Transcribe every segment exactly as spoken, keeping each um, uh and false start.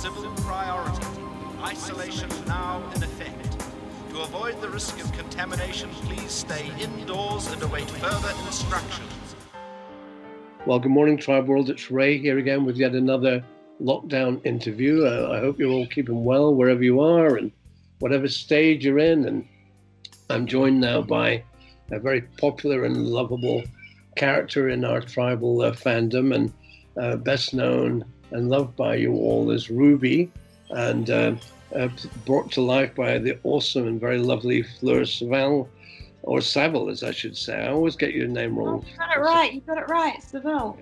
civil priority. Isolation now in effect. To avoid the risk of contamination, please stay indoors and await further instructions. Well, good morning, Tribe World. It's Ray here again with yet another lockdown interview. Uh, I hope you're all keeping well wherever you are and whatever stage you're in. And I'm joined now by a very popular and lovable character in our tribal uh, fandom, and uh, best known and loved by you all as Ruby, and uh, uh, brought to life by the awesome and very lovely Fleur Saville, or Saville, as I should say. I always get your name wrong. Oh, you got it right. You got it right, Saville.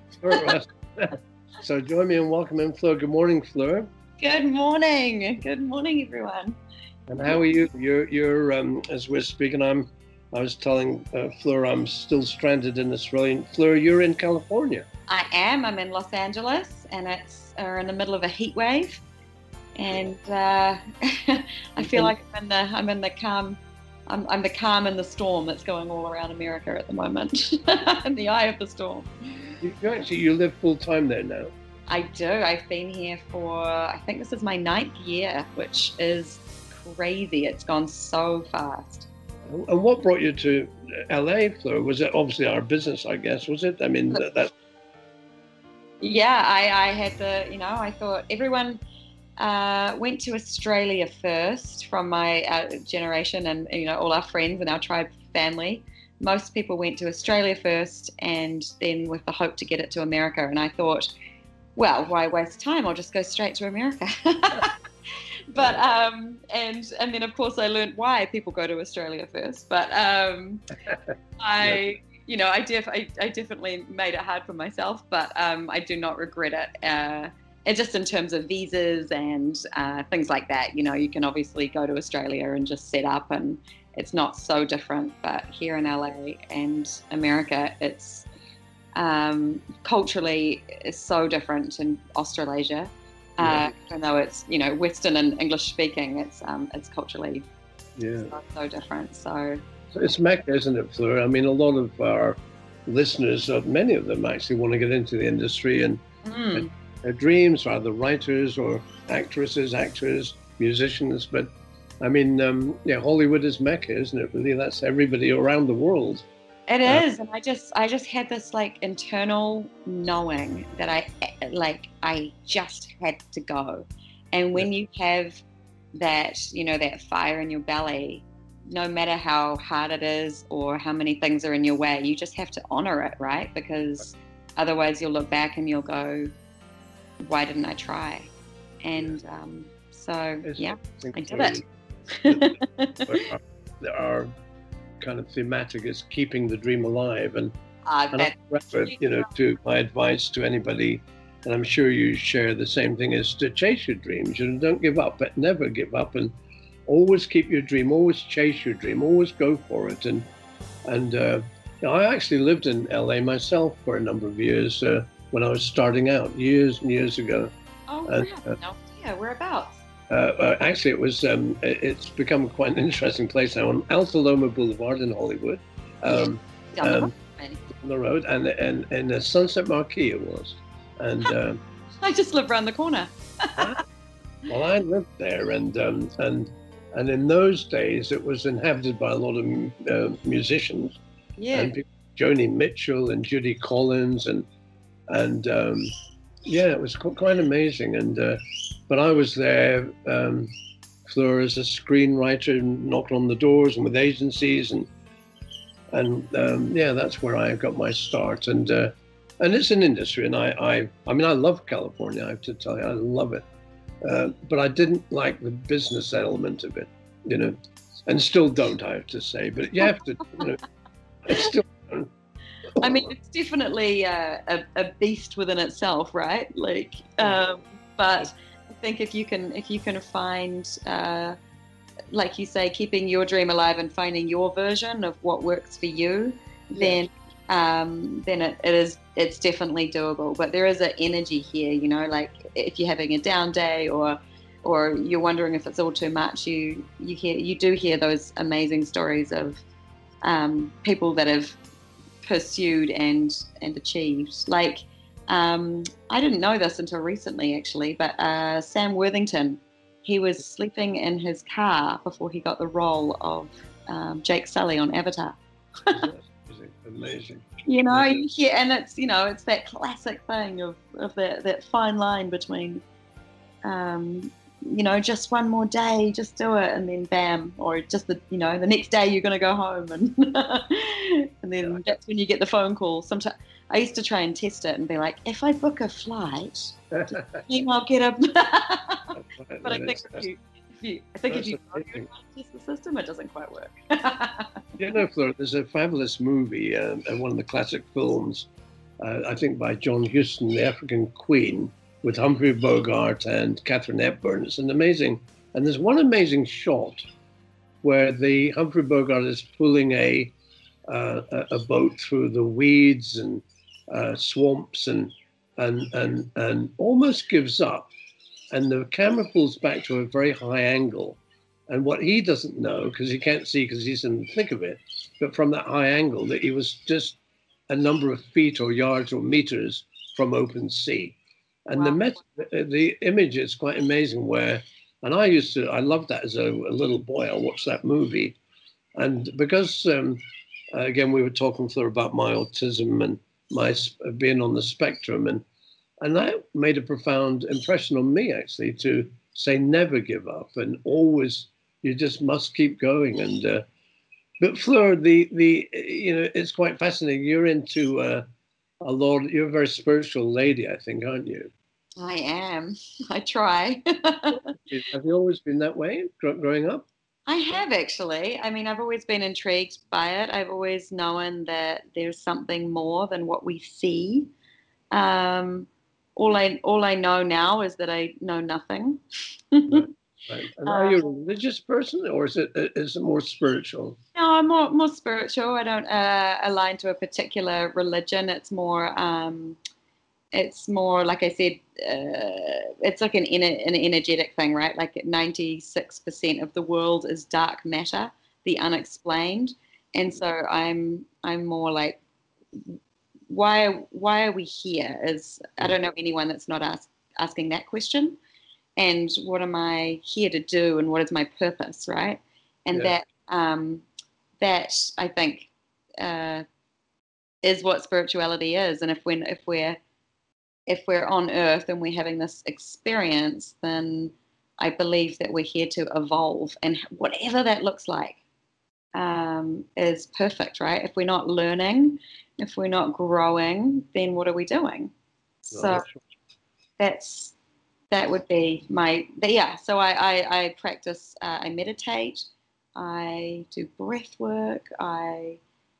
So join me in welcoming Fleur. Good morning, Fleur. Good morning. Good morning, everyone. And how are you? You're, you're um, as we're speaking, I'm. I was telling uh, Fleur I'm still stranded in Australia. Fleur, you're in California. I am. I'm in Los Angeles, and it's uh, in the middle of a heat wave. And uh, I feel like I'm in the I'm in the calm. I'm, I'm the calm in the storm that's going all around America at the moment, in the eye of the storm. You, you actually you live full time there now. I do. I've been here for I think this is my ninth year, which is crazy. It's gone so fast. And what brought you to L A, Fleur? Was it obviously our business, I guess, was it? I mean, that. that... Yeah, I, I had the, you know, I thought everyone uh, went to Australia first from my uh, generation, and, you know, all our friends and our tribe family. Most people went to Australia first and then with the hope to get it to America. And I thought, well, why waste time? I'll just go straight to America. But um, and and then of course I learned why people go to Australia first. But um, I, you know, I def I, I definitely made it hard for myself. But um, I do not regret it. Uh, and just in terms of visas and uh, things like that, you know, you can obviously go to Australia and just set up, and it's not so different. But here in L A and America, it's um, culturally it's so different in Australasia. Uh, even though it's, you know, Western and English speaking, it's um, it's culturally yeah. so, so different. So. so it's Mecca, isn't it, Fleur? I mean, a lot of our listeners, uh, many of them actually want to get into the industry, and, mm. and their dreams are either writers or actresses, actors, musicians. But I mean, um, yeah, Hollywood is Mecca, isn't it? Really, that's everybody around the world. It is, and I just, I just had this like internal knowing that I, like, I just had to go. And when you have that, you know, that fire in your belly, no matter how hard it is or how many things are in your way, you just have to honor it, right? Because otherwise you'll look back and you'll go, why didn't I try? And um, so, it's yeah, I did it. There are kind of thematic is keeping the dream alive, and, uh, and I refer, you know, to my advice to anybody, and I'm sure you share the same thing, is to chase your dreams. You know, don't give up, but never give up, and always keep your dream, always chase your dream, always go for it. And and uh, you know, I actually lived in L A myself for a number of years uh, when I was starting out, years and years ago. Oh, and, uh, no idea. Whereabouts? Uh, uh, actually, it was. Um, it's become quite an interesting place now on Alta Loma Boulevard in Hollywood, um, yeah, down, um, the down the road, and and and the Sunset Marquee it was. And uh, I just live around the corner. Well, I lived there, and um, and and in those days, it was inhabited by a lot of uh, musicians. Yeah. And people, Joni Mitchell and Judy Collins, and and um, yeah, it was quite amazing. And uh, but I was there, um, Fleur, as a screenwriter, knocking on the doors and with agencies, and and um, yeah, that's where I got my start. And uh, and it's an industry, and I, I I mean I love California. I have to tell you, I love it. Uh, but I didn't like the business element of it, you know, and still don't, I have to say. But you have to, you know, it's still. I mean, it's definitely uh, a, a beast within itself, right? Like, um, but I think if you can, if you can find, uh, like you say, keeping your dream alive and finding your version of what works for you, yeah. then, um, then it, it is, it's definitely doable. But there is an energy here, you know, like if you're having a down day or, or you're wondering if it's all too much, you, you hear, you do hear those amazing stories of um, people that have pursued and and achieved. Like Um, I didn't know this until recently, actually, but uh, Sam Worthington, he was sleeping in his car before he got the role of um, Jake Sully on Avatar. Amazing. Amazing. You know, you hear, and it's, you know, it's that classic thing of, of that, that fine line between, um, you know, just one more day, just do it, and then bam, or just the, you know, the next day you're going to go home, and and then yeah. that's when you get the phone call. Sometimes I used to try and test it and be like, if I book a flight, I'll get a. But I think if you, if you, I think if you test the system, it doesn't quite work. You know, Flora, there's a fabulous movie, uh, and one of the classic films, uh, I think by John Huston, The African Queen, with Humphrey Bogart and Katharine Hepburn. It's an amazing, and there's one amazing shot where the Humphrey Bogart is pulling a uh, a boat through the weeds and uh, swamps and and and and almost gives up, and the camera pulls back to a very high angle. And what he doesn't know, because he can't see because he's in the thick of it, but from that high angle, that he was just a number of feet or yards or meters from open sea. And wow. the met- the image is quite amazing where, and I used to, I loved that as a, a little boy. I watched that movie. And because, um, again, we were talking Fleur, about my autism and my being on the spectrum, and, and that made a profound impression on me, actually, to say never give up and always, you just must keep going. And uh, but Fleur, the the you know, it's quite fascinating. You're into uh, a lot. You're a very spiritual lady, I think, aren't you? I am. I try. Have you always been that way growing up? I have, actually. I mean, I've always been intrigued by it. I've always known that there's something more than what we see. Um, all I all I know now is that I know nothing. Right. Right. And are you a religious person, or is it is it more spiritual? No, I'm more more spiritual. I don't uh, align to a particular religion. It's more, um, it's more like I said. Uh, it's like an an energetic thing, right? Like ninety-six percent of the world is dark matter, the unexplained, and so I'm I'm more like, why why are we here? Is I don't know anyone that's not ask, asking that question. And what am I here to do, and what is my purpose, right? And yeah. that um, that I think uh, is what spirituality is. And if when if we're if we're on Earth and we're having this experience, then I believe that we're here to evolve, and whatever that looks like um, is perfect, right? If we're not learning, if we're not growing, then what are we doing? No, so that's, that's that would be my, yeah, so I, I, I practice, uh, I meditate, I do breath work, I,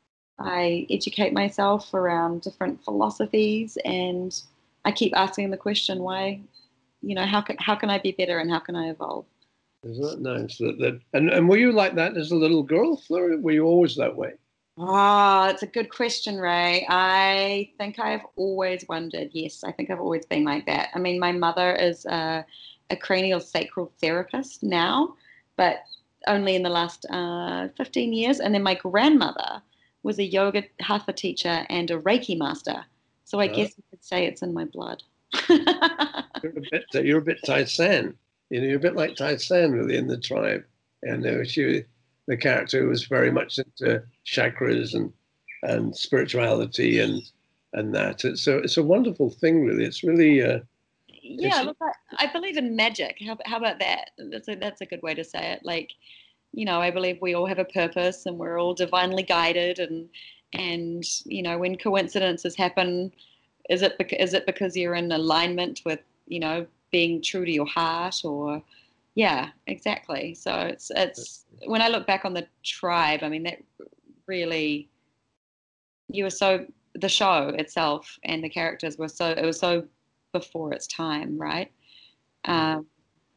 I educate myself around different philosophies, and I keep asking the question, why, you know, how can, how can I be better, and how can I evolve? Isn't that nice? That, that, and, and were you like that as a little girl, Fleur? Were you always that way? Oh, it's a good question, Ray. I think I've always wondered. Yes, I think I've always been like that. I mean, my mother is a, a cranial sacral therapist now, but only in the last uh, fifteen years. And then my grandmother was a yoga hatha teacher and a Reiki master. So I oh. guess you could say it's in my blood. you're a bit, you're a bit Tai San. You know, you're a bit like Tai San, really, in the tribe. And uh, she, the character who was very much into chakras and and spirituality and and that. It's so it's a wonderful thing, really. It's really uh, yeah. It's, look, I, I believe in magic. How how about that? That's a that's a good way to say it. Like, you know, I believe we all have a purpose, and we're all divinely guided. And and you know, when coincidences happen, is it bec- is it because you're in alignment with, you know, being true to your heart, or yeah, exactly. So it's it's when I look back on the tribe, I mean, that really, you were so, the show itself and the characters were so, it was so before its time, right? Um,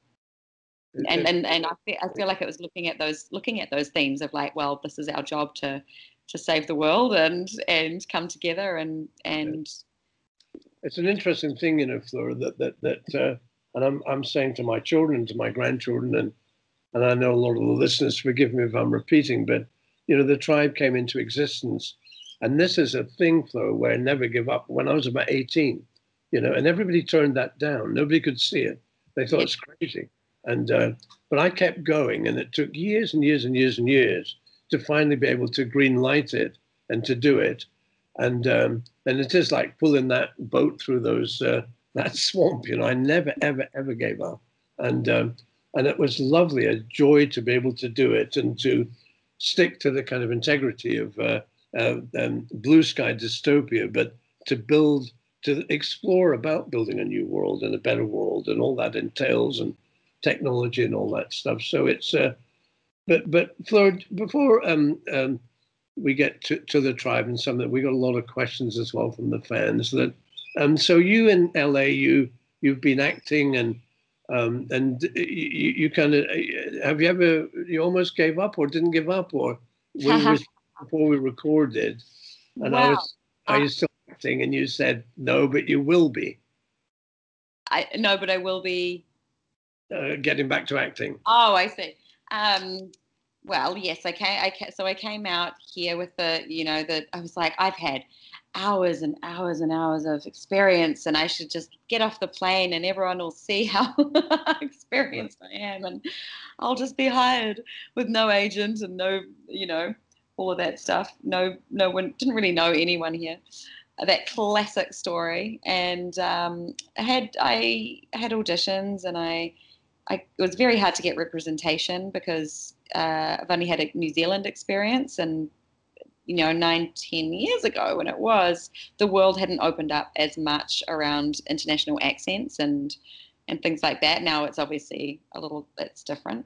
and, and and I feel, I feel like it was looking at those looking at those themes of like, well, this is our job to to save the world and and come together and and. It's an interesting thing, you know, Flora, that that that. Uh, And I'm I'm saying to my children, to my grandchildren, and and I know a lot of the listeners, forgive me if I'm repeating, but you know, the tribe came into existence, and this is a thing, Flo, where never give up. When I was about eighteen, you know, and everybody turned that down. Nobody could see it. They thought Yeah. it's crazy. And uh, but I kept going, and it took years and years and years and years to finally be able to green light it and to do it. And um, and it is like pulling that boat through those uh, that swamp. You know, I never ever ever gave up, and um, and it was lovely, a joy to be able to do it and to stick to the kind of integrity of uh, uh, um, blue sky dystopia, but to build, to explore about building a new world and a better world and all that entails, and technology and all that stuff. So it's, uh, but but Fleur, before um, um, we get to, to the tribe and some that we got a lot of questions as well from the fans. That um, so you in L A, you you've been acting and um, and you, you kind of have you ever you almost gave up or didn't give up, or we were before we recorded and I Wow. was are you still acting and you said no but you will be I no, but I will be. uh, getting back to acting. Oh, I see. Um, well, yes, I came, I ca- so I came out here with the, you know, that I was like, I've had hours and hours and hours of experience, and I should just get off the plane, and everyone will see how experienced I am, and I'll just be hired with no agent and no, you know, all of that stuff. No, no one didn't really know anyone here. That classic story, and um, I had I had auditions, and I. I, it was very hard to get representation because uh, I've only had a New Zealand experience, and you know, nine, ten years ago when it was, the world hadn't opened up as much around international accents and and things like that. Now it's obviously a little, it's different.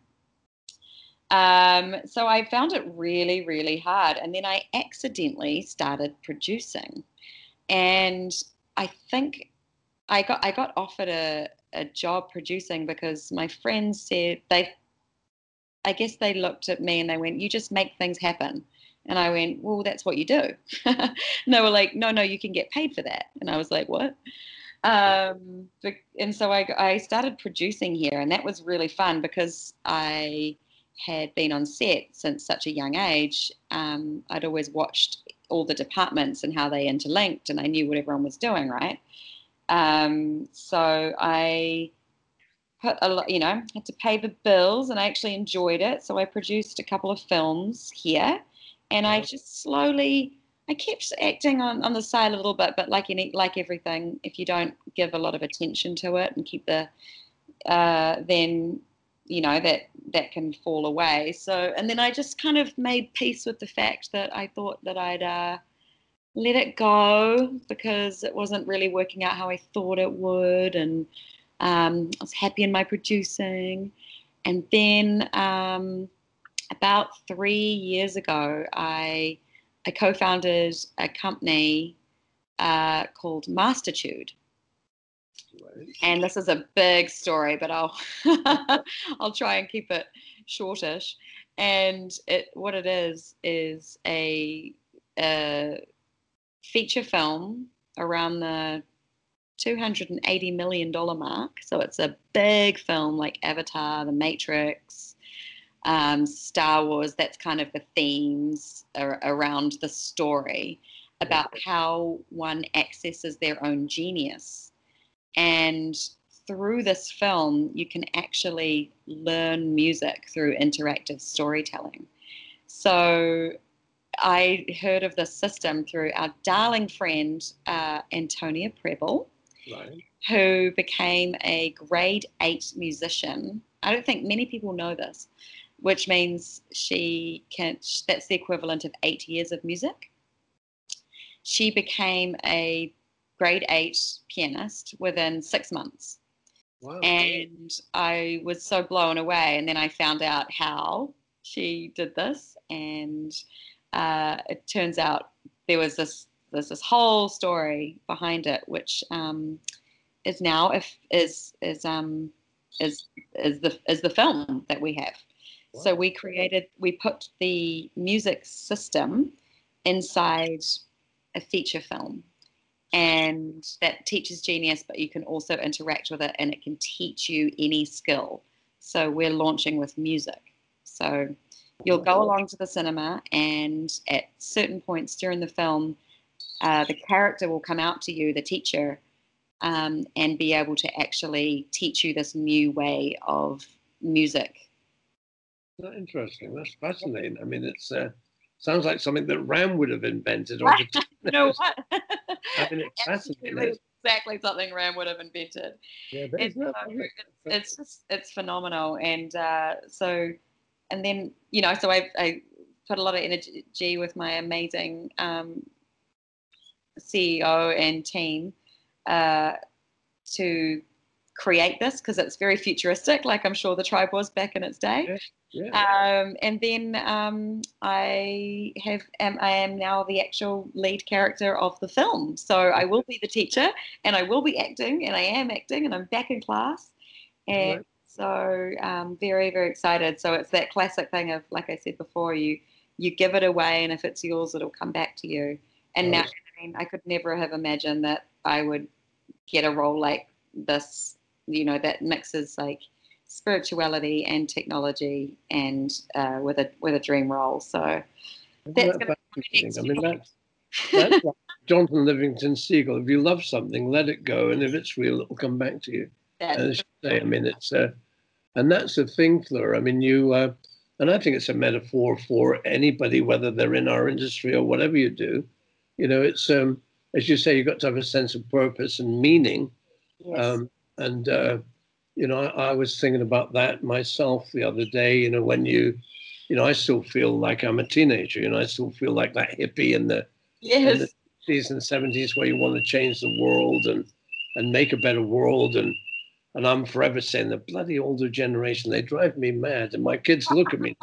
Um, so I found it really, really hard, and then I accidentally started producing, and I think I got I got offered a, a job producing because my friends said they, I guess they looked at me and they went, "You just make things happen," and I went, "Well, that's what you do." And they were like, "No, no, you can get paid for that," and I was like, "What?" Um, and so I I started producing here, and that was really fun because I had been on set since such a young age. Um, I'd always watched all the departments and how they interlinked, and I knew what everyone was doing, right? Um, so I put a lot, you know, had to pay the bills, and I actually enjoyed it. So I produced a couple of films here, and I just slowly, I kept acting on, on the side a little bit, but like any, like everything, if you don't give a lot of attention to it and keep the, uh, then, you know, that, that can fall away. So, and then I just kind of made peace with the fact that I thought that I'd, uh, let it go because it wasn't really working out how I thought it would, and um, I was happy in my producing. And then um, about three years ago, I I co-founded a company uh, called Mastertude. Right. And this is a big story, but I'll I'll try and keep it shortish. And it what it is is a, a feature film around the two hundred eighty million dollars mark. So it's a big film like Avatar, The Matrix, um, Star Wars. That's kind of the themes ar- around the story about how one accesses their own genius. And through this film, you can actually learn music through interactive storytelling. So I heard of this system through our darling friend, uh, Antonia Preble, Right. who became a grade eight musician. I don't think many people know this, which means she can, that's the equivalent of eight years of music. She became a grade eight pianist within six months. Wow. And I was so blown away. And then I found out how she did this. And uh, it turns out there was this there's this whole story behind it, which um, is now if is is um is is the is the film that we have. Wow. So we created we put the music system inside a feature film, and that teaches genius, but you can also interact with it, and it can teach you any skill. So we're launching with music. So you'll go along to the cinema, and at certain points during the film, uh, the character will come out to you, the teacher, um, and be able to actually teach you this new way of music. Not interesting. That's fascinating. I mean, it's uh, sounds like something that Ram would have invented. Or the You know what? I mean, it's fascinating. Absolutely, exactly something Ram would have invented. Yeah, but It's, isn't that uh, lovely? it's, it's just it's phenomenal, and uh, so, and then you know, so I I put a lot of energy with my amazing um, C E O and team uh, to create this because it's very futuristic, like I'm sure the tribe was back in its day. Yeah, yeah. Um, and then um, I have am, I am now the actual lead character of the film. So I will be the teacher, and I will be acting, and I am acting, and I'm back in class, and Right. so um, very very excited. So it's that classic thing of, like I said before, you you give it away, and if it's yours, it'll come back to you. And Oh, now, it's- I mean, I could never have imagined that I would get a role like this, you know, that mixes like spirituality and technology, and uh, with a with a dream role. So Isn't that's that going to be fascinating? next I mean, year. that's that's like Jonathan Livingston Seagull. If you love something, let it go, and if it's real, it will come back to you. That's As you say, I mean, it's uh, and that's the thing, Fleur. I mean, you uh, and I think it's a metaphor for anybody, whether they're in our industry or whatever you do. You know, it's um, as you say, you've got to have a sense of purpose and meaning. yes, Um, and uh, you know, I, I was thinking about that myself the other day. You know, when you, you know, I still feel like I'm a teenager. You know, I still feel like that hippie in the in the yes, sixties and seventies where you want to change the world and and make a better world. And and I'm forever saying the bloody older generation, they drive me mad. And my kids look at me,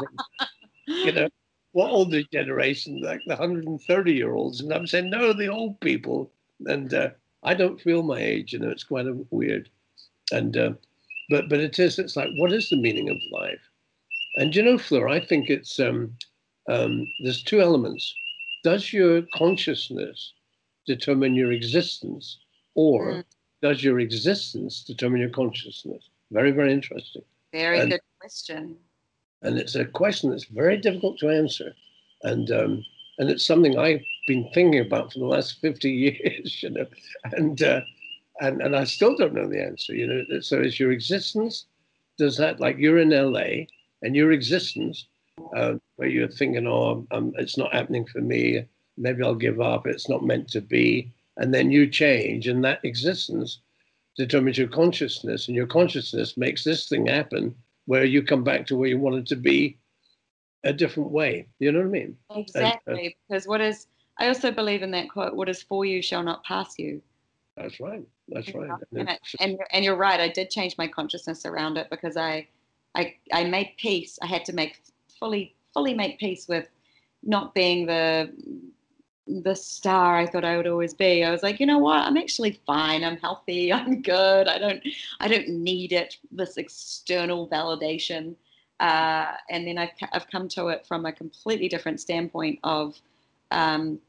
you know, what older generation, like the one hundred thirty year olds? And I'm saying, no, the old people. And uh, I don't feel my age, you know, it's quite a, weird. And, uh, but, but it is, it's like, what is the meaning of life? And, you know, Fleur, I think it's, um, um, there's two elements. Does your consciousness determine your existence, or Mm, does your existence determine your consciousness? Very, very interesting. very And good question. and it's a question that's very difficult to answer, and um, and it's something I've been thinking about for the last fifty years, you know, and uh, and and I still don't know the answer, you know. So is your existence, does that, like you're in L A and your existence, uh, where you're thinking, oh, um, it's not happening for me, maybe I'll give up, it's not meant to be, and then you change, and that existence determines your consciousness, and your consciousness makes this thing happen where you come back to where you wanted to be a different way. You know what I mean? And uh, Exactly, because what is I also believe in that quote: "What is for you shall not pass you." that's right. That's You right. know? And And it, it's, and you're- and you're right. I did change my consciousness around it because I, I I made peace. I had to make fully fully make peace with not being the the star I thought I would always be. I was like, you know what? I'm actually fine. I'm healthy. I'm good. I don't I don't need it, this external validation. Uh, and then I've, I've come to it from a completely different standpoint of um,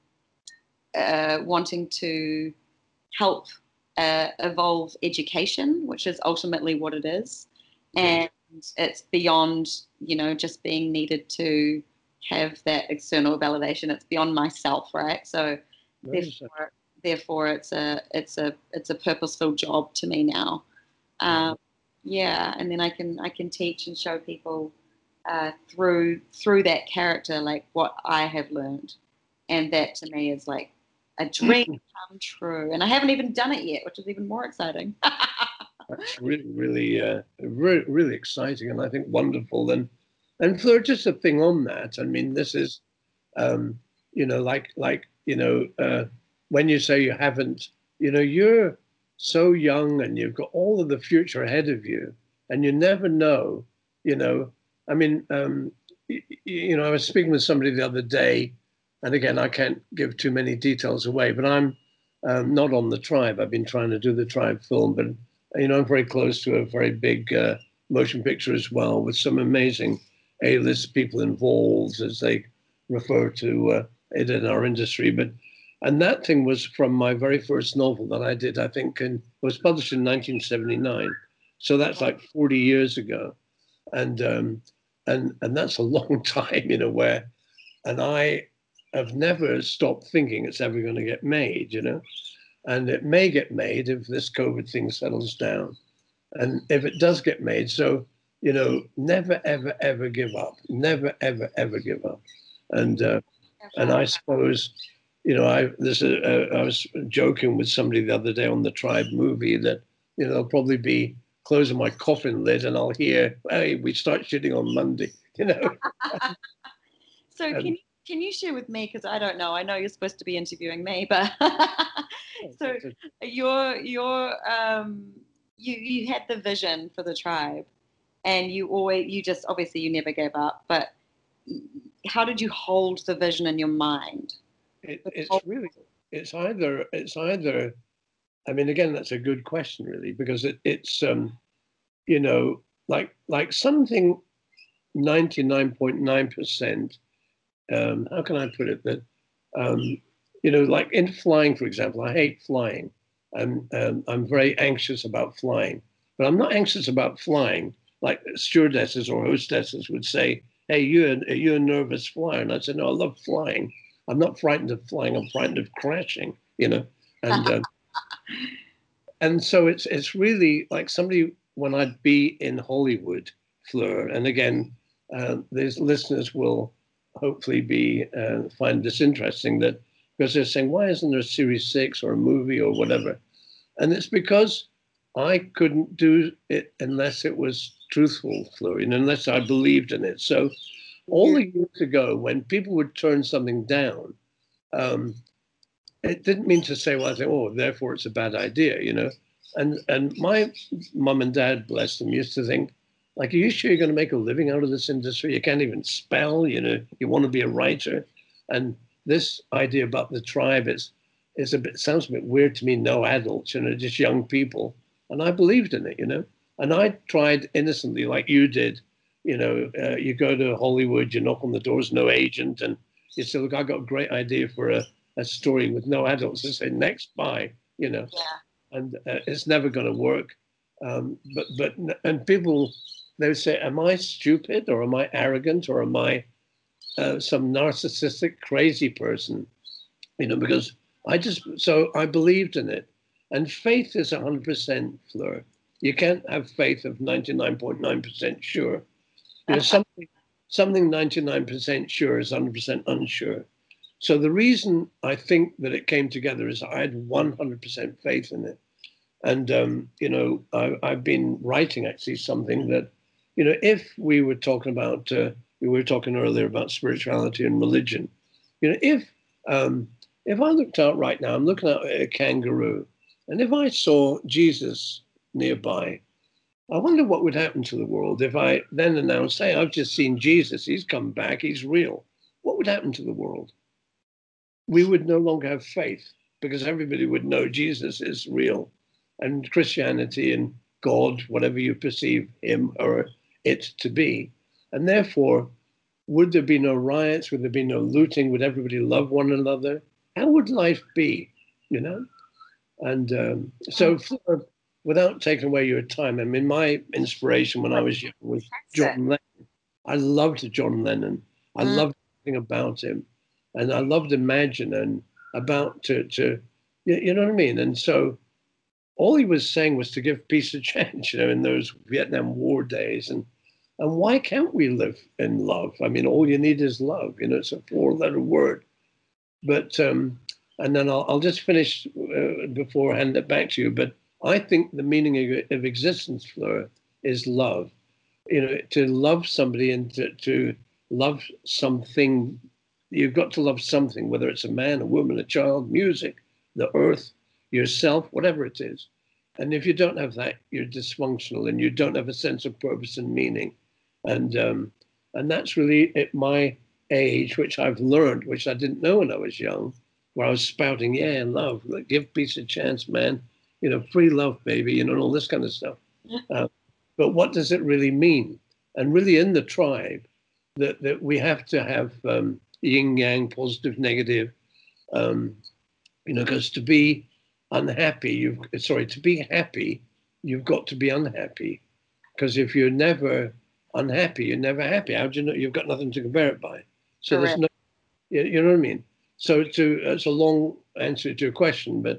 uh, wanting to help uh, evolve education, which is ultimately what it is. yeah, And it's beyond, you know, just being needed to have that external validation. It's beyond myself, right? So nice. therefore, therefore, it's a it's a it's a purposeful job to me now. Yeah. Um, yeah, and then I can I can teach and show people uh, through through that character like what I have learned, and that to me is like a dream come true. And I haven't even done it yet, which is even more exciting. That's really, really, uh, really, really exciting, and I think wonderful. And and for just a thing on that, I mean, this is, um, you know, like like you know, uh, when you say you haven't, you know, you're so young and you've got all of the future ahead of you, and you never know, you know. I mean, um, y- y- you know, I was speaking with somebody the other day, and again, I can't give too many details away, but I'm um, not on the tribe. I've been trying to do the tribe film, but you know, I'm very close to a very big uh, motion picture as well, with some amazing A-list people involved, as they refer to uh, it in our industry. But and that thing was from my very first novel that I did. I think, and it was published in nineteen seventy-nine, so that's like forty years ago, and um, and and that's a long time, you know. Where and I have never stopped thinking it's ever going to get made, you know. and it may get made if this COVID thing settles down. And if it does get made, so, you know, never, ever, ever give up. Never, ever, ever give up. And uh, and I suppose, you know, I this uh, I was joking with somebody the other day on the Tribe movie that, you know, I'll probably be closing my coffin lid and I'll hear, hey, we start shooting on Monday, you know. So and, can you can you share with me, because I don't know, I know you're supposed to be interviewing me, but so your your um you you had the vision for the Tribe, and you always you just obviously you never gave up, but how did you hold the vision in your mind? It, it's really it's either it's either I mean, again, that's a good question, really, because it, it's um you know, like like something ninety-nine point nine percent, um how can I put it, that um you know, like in flying, for example, I hate flying. I'm um, I'm very anxious about flying, but I'm not anxious about flying like stewardesses or hostesses would say, hey, you're a, you're a nervous flyer. And I said, no, I love flying. I'm not frightened of flying. I'm frightened of crashing, you know. And uh, and so it's it's really like somebody, when I'd be in Hollywood, Fleur, and again, uh, these listeners will hopefully be uh, find this interesting, that because they're saying, why isn't there a series six or a movie or whatever? And it's because I couldn't do it unless it was truthful, Florian, unless I believed in it. So all the years ago, when people would turn something down, um, it didn't mean to say, well, I think, oh, therefore it's a bad idea, you know. And and my mum and dad, bless them, used to think, like, are you sure you're going to make a living out of this industry? You can't even spell, you know, you want to be a writer. And this idea about the Tribe is, is a bit, sounds a bit weird to me, no adults, you know, just young people. And I believed in it, you know. And I tried innocently, like you did. You know, uh, you go to Hollywood, you knock on the doors, no agent, and you say, look, I got a great idea for a, a story with no adults. They say, next, bye, you know. Yeah. And uh, it's never going to work. Um, but, but, and people, they would say, am I stupid, or am I arrogant, or am I uh, some narcissistic, crazy person? You know, because I just, so I believed in it. And faith is one hundred percent, Fleur. You can't have faith of ninety-nine point nine percent sure. You know, something, something ninety-nine percent sure is one hundred percent unsure. So the reason I think that it came together is I had one hundred percent faith in it. And, um, you know, I, I've been writing actually something that, you know, if we were talking about, uh, we were talking earlier about spirituality and religion, you know, if, um, if I looked out right now, I'm looking at a kangaroo, and if I saw Jesus nearby, I wonder what would happen to the world if I then announced, hey, I've just seen Jesus, he's come back, he's real. What would happen to the world? We would no longer have faith, because everybody would know Jesus is real. And Christianity and God, whatever you perceive him or it to be. And therefore, would there be no riots? Would there be no looting? Would everybody love one another? How would life be, you know? And um, so, for, without taking away your time, I mean, my inspiration when I was young was John Lennon. I loved John Lennon. I mm. loved everything about him. And I loved Imagine and about to, to, you know what I mean? And so all he was saying was to give peace a chance, you know, in those Vietnam War days. And, and why can't we live in love? I mean, all you need is love. You know, it's a four-letter word. But, um, and then I'll, I'll just finish uh, before I hand it back to you. But I think the meaning of, of existence, Fleur, is love. You know, to love somebody and to, to love something, you've got to love something, whether it's a man, a woman, a child, music, the earth, yourself, whatever it is. And if you don't have that, you're dysfunctional and you don't have a sense of purpose and meaning. And um, and that's really at my age, which I've learned, which I didn't know when I was young, where I was spouting, yeah, love, like, give peace a chance, man. You know, free love, baby, you know, and all this kind of stuff. Uh, but what does it really mean? And really in the Tribe, that, that we have to have um, yin yang, positive, negative, um, you know, because to be unhappy, you've, sorry, to be happy, you've got to be unhappy. Because if you're never unhappy, you're never happy. How do you know? You've got nothing to compare it by. So Correct. There's no, you know what I mean? So to, it's a long answer to your question, but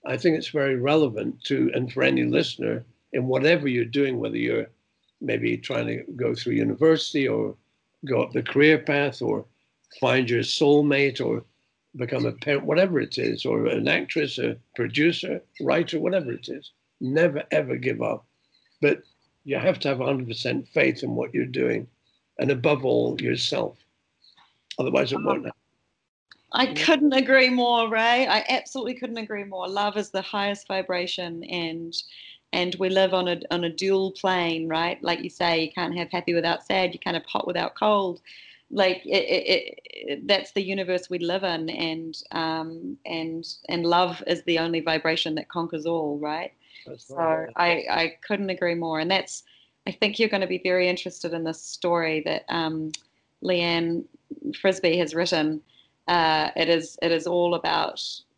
I think it's very relevant to, and for any listener, in whatever you're doing, whether you're maybe trying to go through university or go up the career path or find your soulmate or become a parent, whatever it is, or an actress, a producer, writer, whatever it is, never, ever give up. But you have to have one hundred percent faith in what you're doing, and above all, yourself. Otherwise, it won't happen. I couldn't agree more, Ray. I absolutely couldn't agree more. Love is the highest vibration, and and we live on a on a dual plane, right? Like you say, you can't have happy without sad. You can't have hot without cold. Like it, it, it, that's the universe we live in, and um, and and love is the only vibration that conquers all, right? That's so right. I I couldn't agree more, and that's I think you're going to be very interested in this story that um, Leanne Frisbee has written. Uh, it is it is all about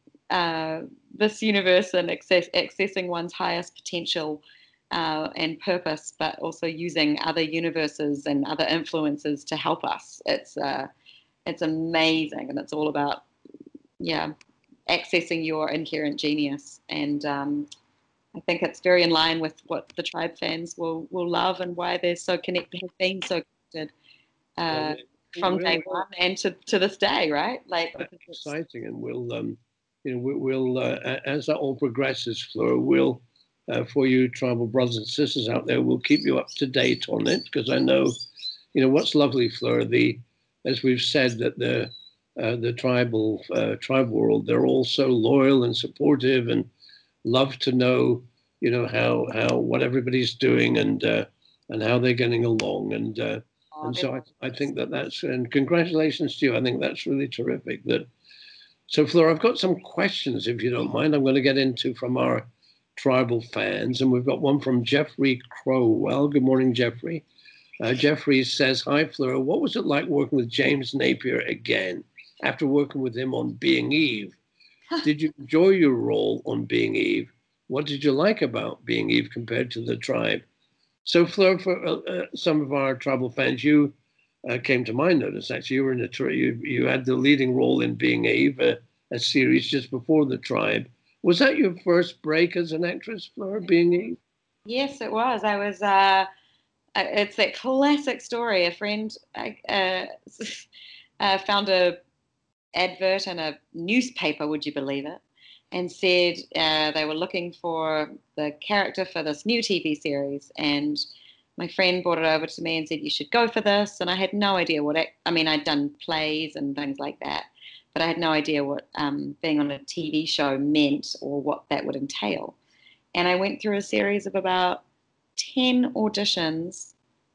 uh, this universe and access, accessing one's highest potential uh, and purpose, but also using other universes and other influences to help us. It's uh, it's amazing, and it's all about yeah accessing your inherent genius. And um, I think it's very in line with what the Tribe fans will will love and why they're so connected, have been so connected. Uh, Well, from we'll, day one and to, to this day, right? Like exciting, and we'll um, you know we, we'll uh, as that all progresses, Fleur, we'll uh, for you tribal brothers and sisters out there, we'll keep you up to date on it, because I know, you know, what's lovely, Fleur, the as we've said that the uh, the tribal uh, tribal world, they're all so loyal and supportive and love to know, you know, how how what everybody's doing and uh, and how they're getting along. And uh, And so I, I think that that's, and congratulations to you. I think that's really terrific. That So, Fleur, I've got some questions, if you don't mind, I'm going to get into from our tribal fans. And we've got one from Jeffrey Crowell. Good morning, Jeffrey. Uh, Jeffrey says, hi, Fleur. What was it like working with James Napier again after working with him on Being Eve? Did you enjoy your role on Being Eve? What did you like about Being Eve compared to the Tribe? So, Fleur, for uh, uh, some of our tribal fans, you uh, came to my notice. Actually, you were in the tri- you you had the leading role in Being Eve, uh, a series just before the Tribe. Was that your first break as an actress, Fleur, Being Eve? Yes, it was. I was. Uh, it's that classic story. A friend uh, uh, found a advert in a newspaper. Would you believe it? And said uh, they were looking for the character for this new T V series. And my friend brought it over to me and said, you should go for this. And I had no idea what, it, I mean, I'd done plays and things like that, but I had no idea what um, being on a T V show meant or what that would entail. And I went through a series of about ten auditions,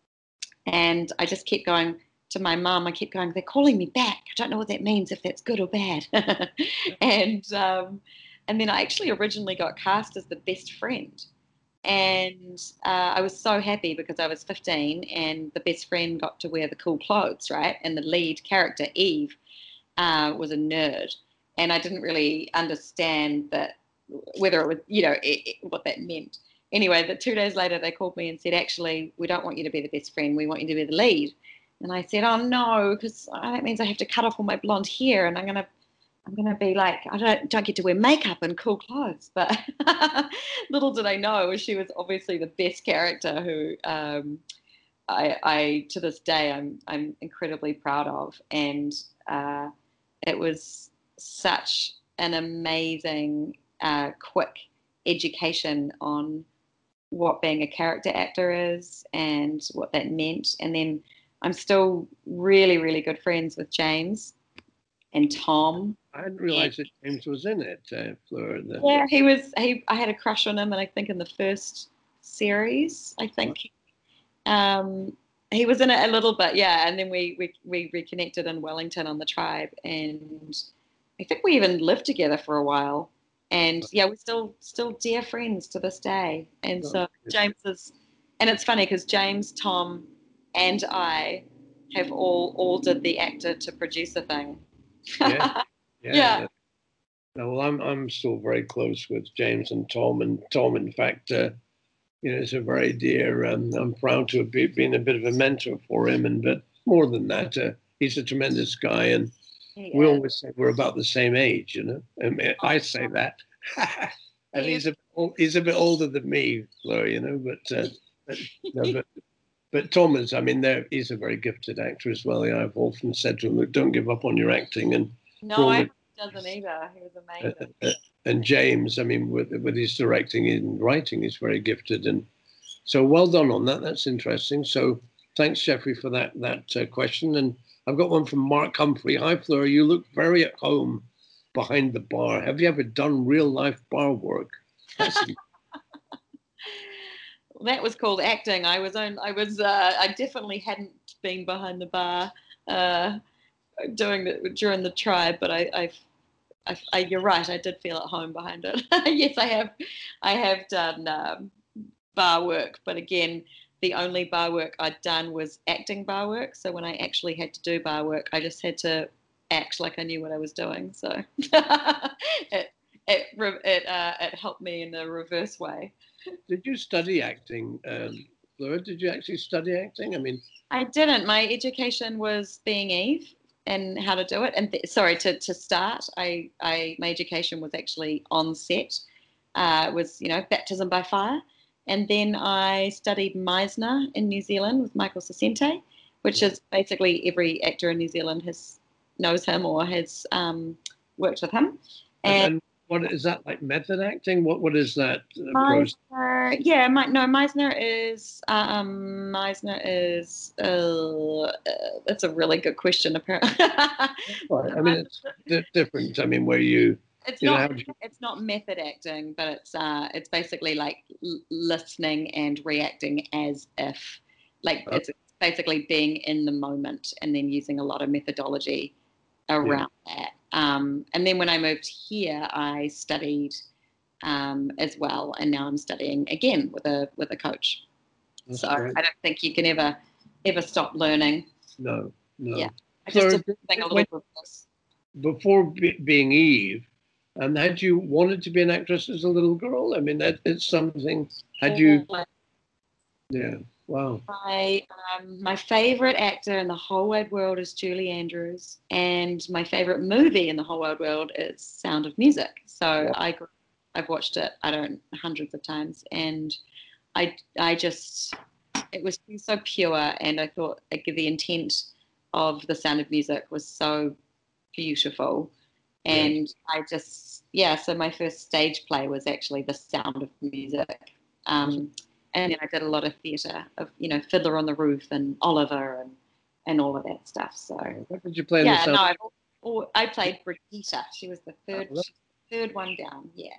and I just kept going to my mum. I kept going, they're calling me back. I don't know what that means, if that's good or bad. and um, and then I actually originally got cast as the best friend. And uh, I was so happy because I was fifteen and the best friend got to wear the cool clothes, right? And the lead character, Eve, uh, was a nerd. And I didn't really understand that, whether it was, you know, it, it, what that meant. Anyway, but two days later, they called me and said, actually, we don't want you to be the best friend. We want you to be the lead. And I said, oh, no, because that means I have to cut off all my blonde hair and I'm going to I'm going to be like, I don't, don't get to wear makeup and cool clothes. But little did I know, she was obviously the best character who um, I, I, to this day, I'm, I'm incredibly proud of. And uh, it was such an amazing, uh, quick education on what being a character actor is and what that meant. And then I'm still really, really good friends with James and Tom. I hadn't realized and, that James was in it, uh, Fleur. The... Yeah, he was. He, I had a crush on him, and I think in the first series, I think um, he was in it a little bit. Yeah, and then we, we we reconnected in Wellington on the Tribe, and I think we even lived together for a while. And yeah, we're still still dear friends to this day. And so James is, and it's funny because James, Tom, and I have all all did the actor to producer thing. Yeah, yeah. yeah. No, well, I'm I'm still very close with James and Tom, and Tom, in fact, uh, you know, is a very dear. Um, I'm proud to have been a bit of a mentor for him, and but more than that, uh, he's a tremendous guy, and yeah. we always say we're about the same age, you know. And I say that, And he's a he's a bit older than me, Fleur, you know. But uh, but, no, but but Thomas, I mean, there he's a very gifted actor as well. I've often said to him, "Look, don't give up on your acting." And no, I the, doesn't either. He was amazing. Uh, uh, and James, I mean, with with his directing and writing, he's very gifted. And so, well done on that. That's interesting. So, thanks, Jeffrey, for that that uh, question. And I've got one from Mark Humphrey. Hi, Fleur. You look very at home behind the bar. Have you ever done real life bar work? That was called acting. I was on. I was. Uh, I definitely hadn't been behind the bar uh, doing the during the tribe, but I, I've, I've I, you're right. I did feel at home behind it. Yes, I have. I have done um, bar work, but again, the only bar work I'd done was acting bar work. So when I actually had to do bar work, I just had to act like I knew what I was doing. So it it it uh, it helped me in a reverse way. Did you study acting, um, Fleur? Did you actually study acting? I mean, I didn't. My education was being Eve and how to do it. And th- sorry to to start, I I my education was actually on set. Uh, it was you know baptism by fire, and then I studied Meisner in New Zealand with Michael Sasente, which is basically every actor in New Zealand has knows him or has um, worked with him. And, and what is that, like method acting? What what is that approach? Meisner, yeah, my, no, Meisner is um, Meisner is. Uh, uh, that's a really good question. Apparently, Right. I mean, it's different. I mean, where you. It's you not. know, you... It's not method acting, but it's uh, it's basically like l- listening and reacting as if, like oh. It's basically being in the moment and then using a lot of methodology around yeah. that. Um, and then when I moved here, I studied um, as well, and now I'm studying again with a with a coach. That's so great. I don't think you can ever ever stop learning. No, no. Yeah, I just so, did think a little bit of this. Before be, being Eve, and had you wanted to be an actress as a little girl? I mean, that it's something. Had you? Yeah. Wow. My um, my favorite actor in the whole wide world is Julie Andrews, and my favorite movie in the whole wide world is Sound of Music. So yeah. I I've watched it I don't hundreds of times, and I I just it was so pure, and I thought like, the intent of The Sound of Music was so beautiful, and yeah. I just yeah. So my first stage play was actually The Sound of Music. Um, And then I did a lot of theatre of, you know, Fiddler on the Roof and Oliver and, and all of that stuff. So what did you play? Yeah, no, I, I played Brigitte. She was the third oh, third one down. Yeah.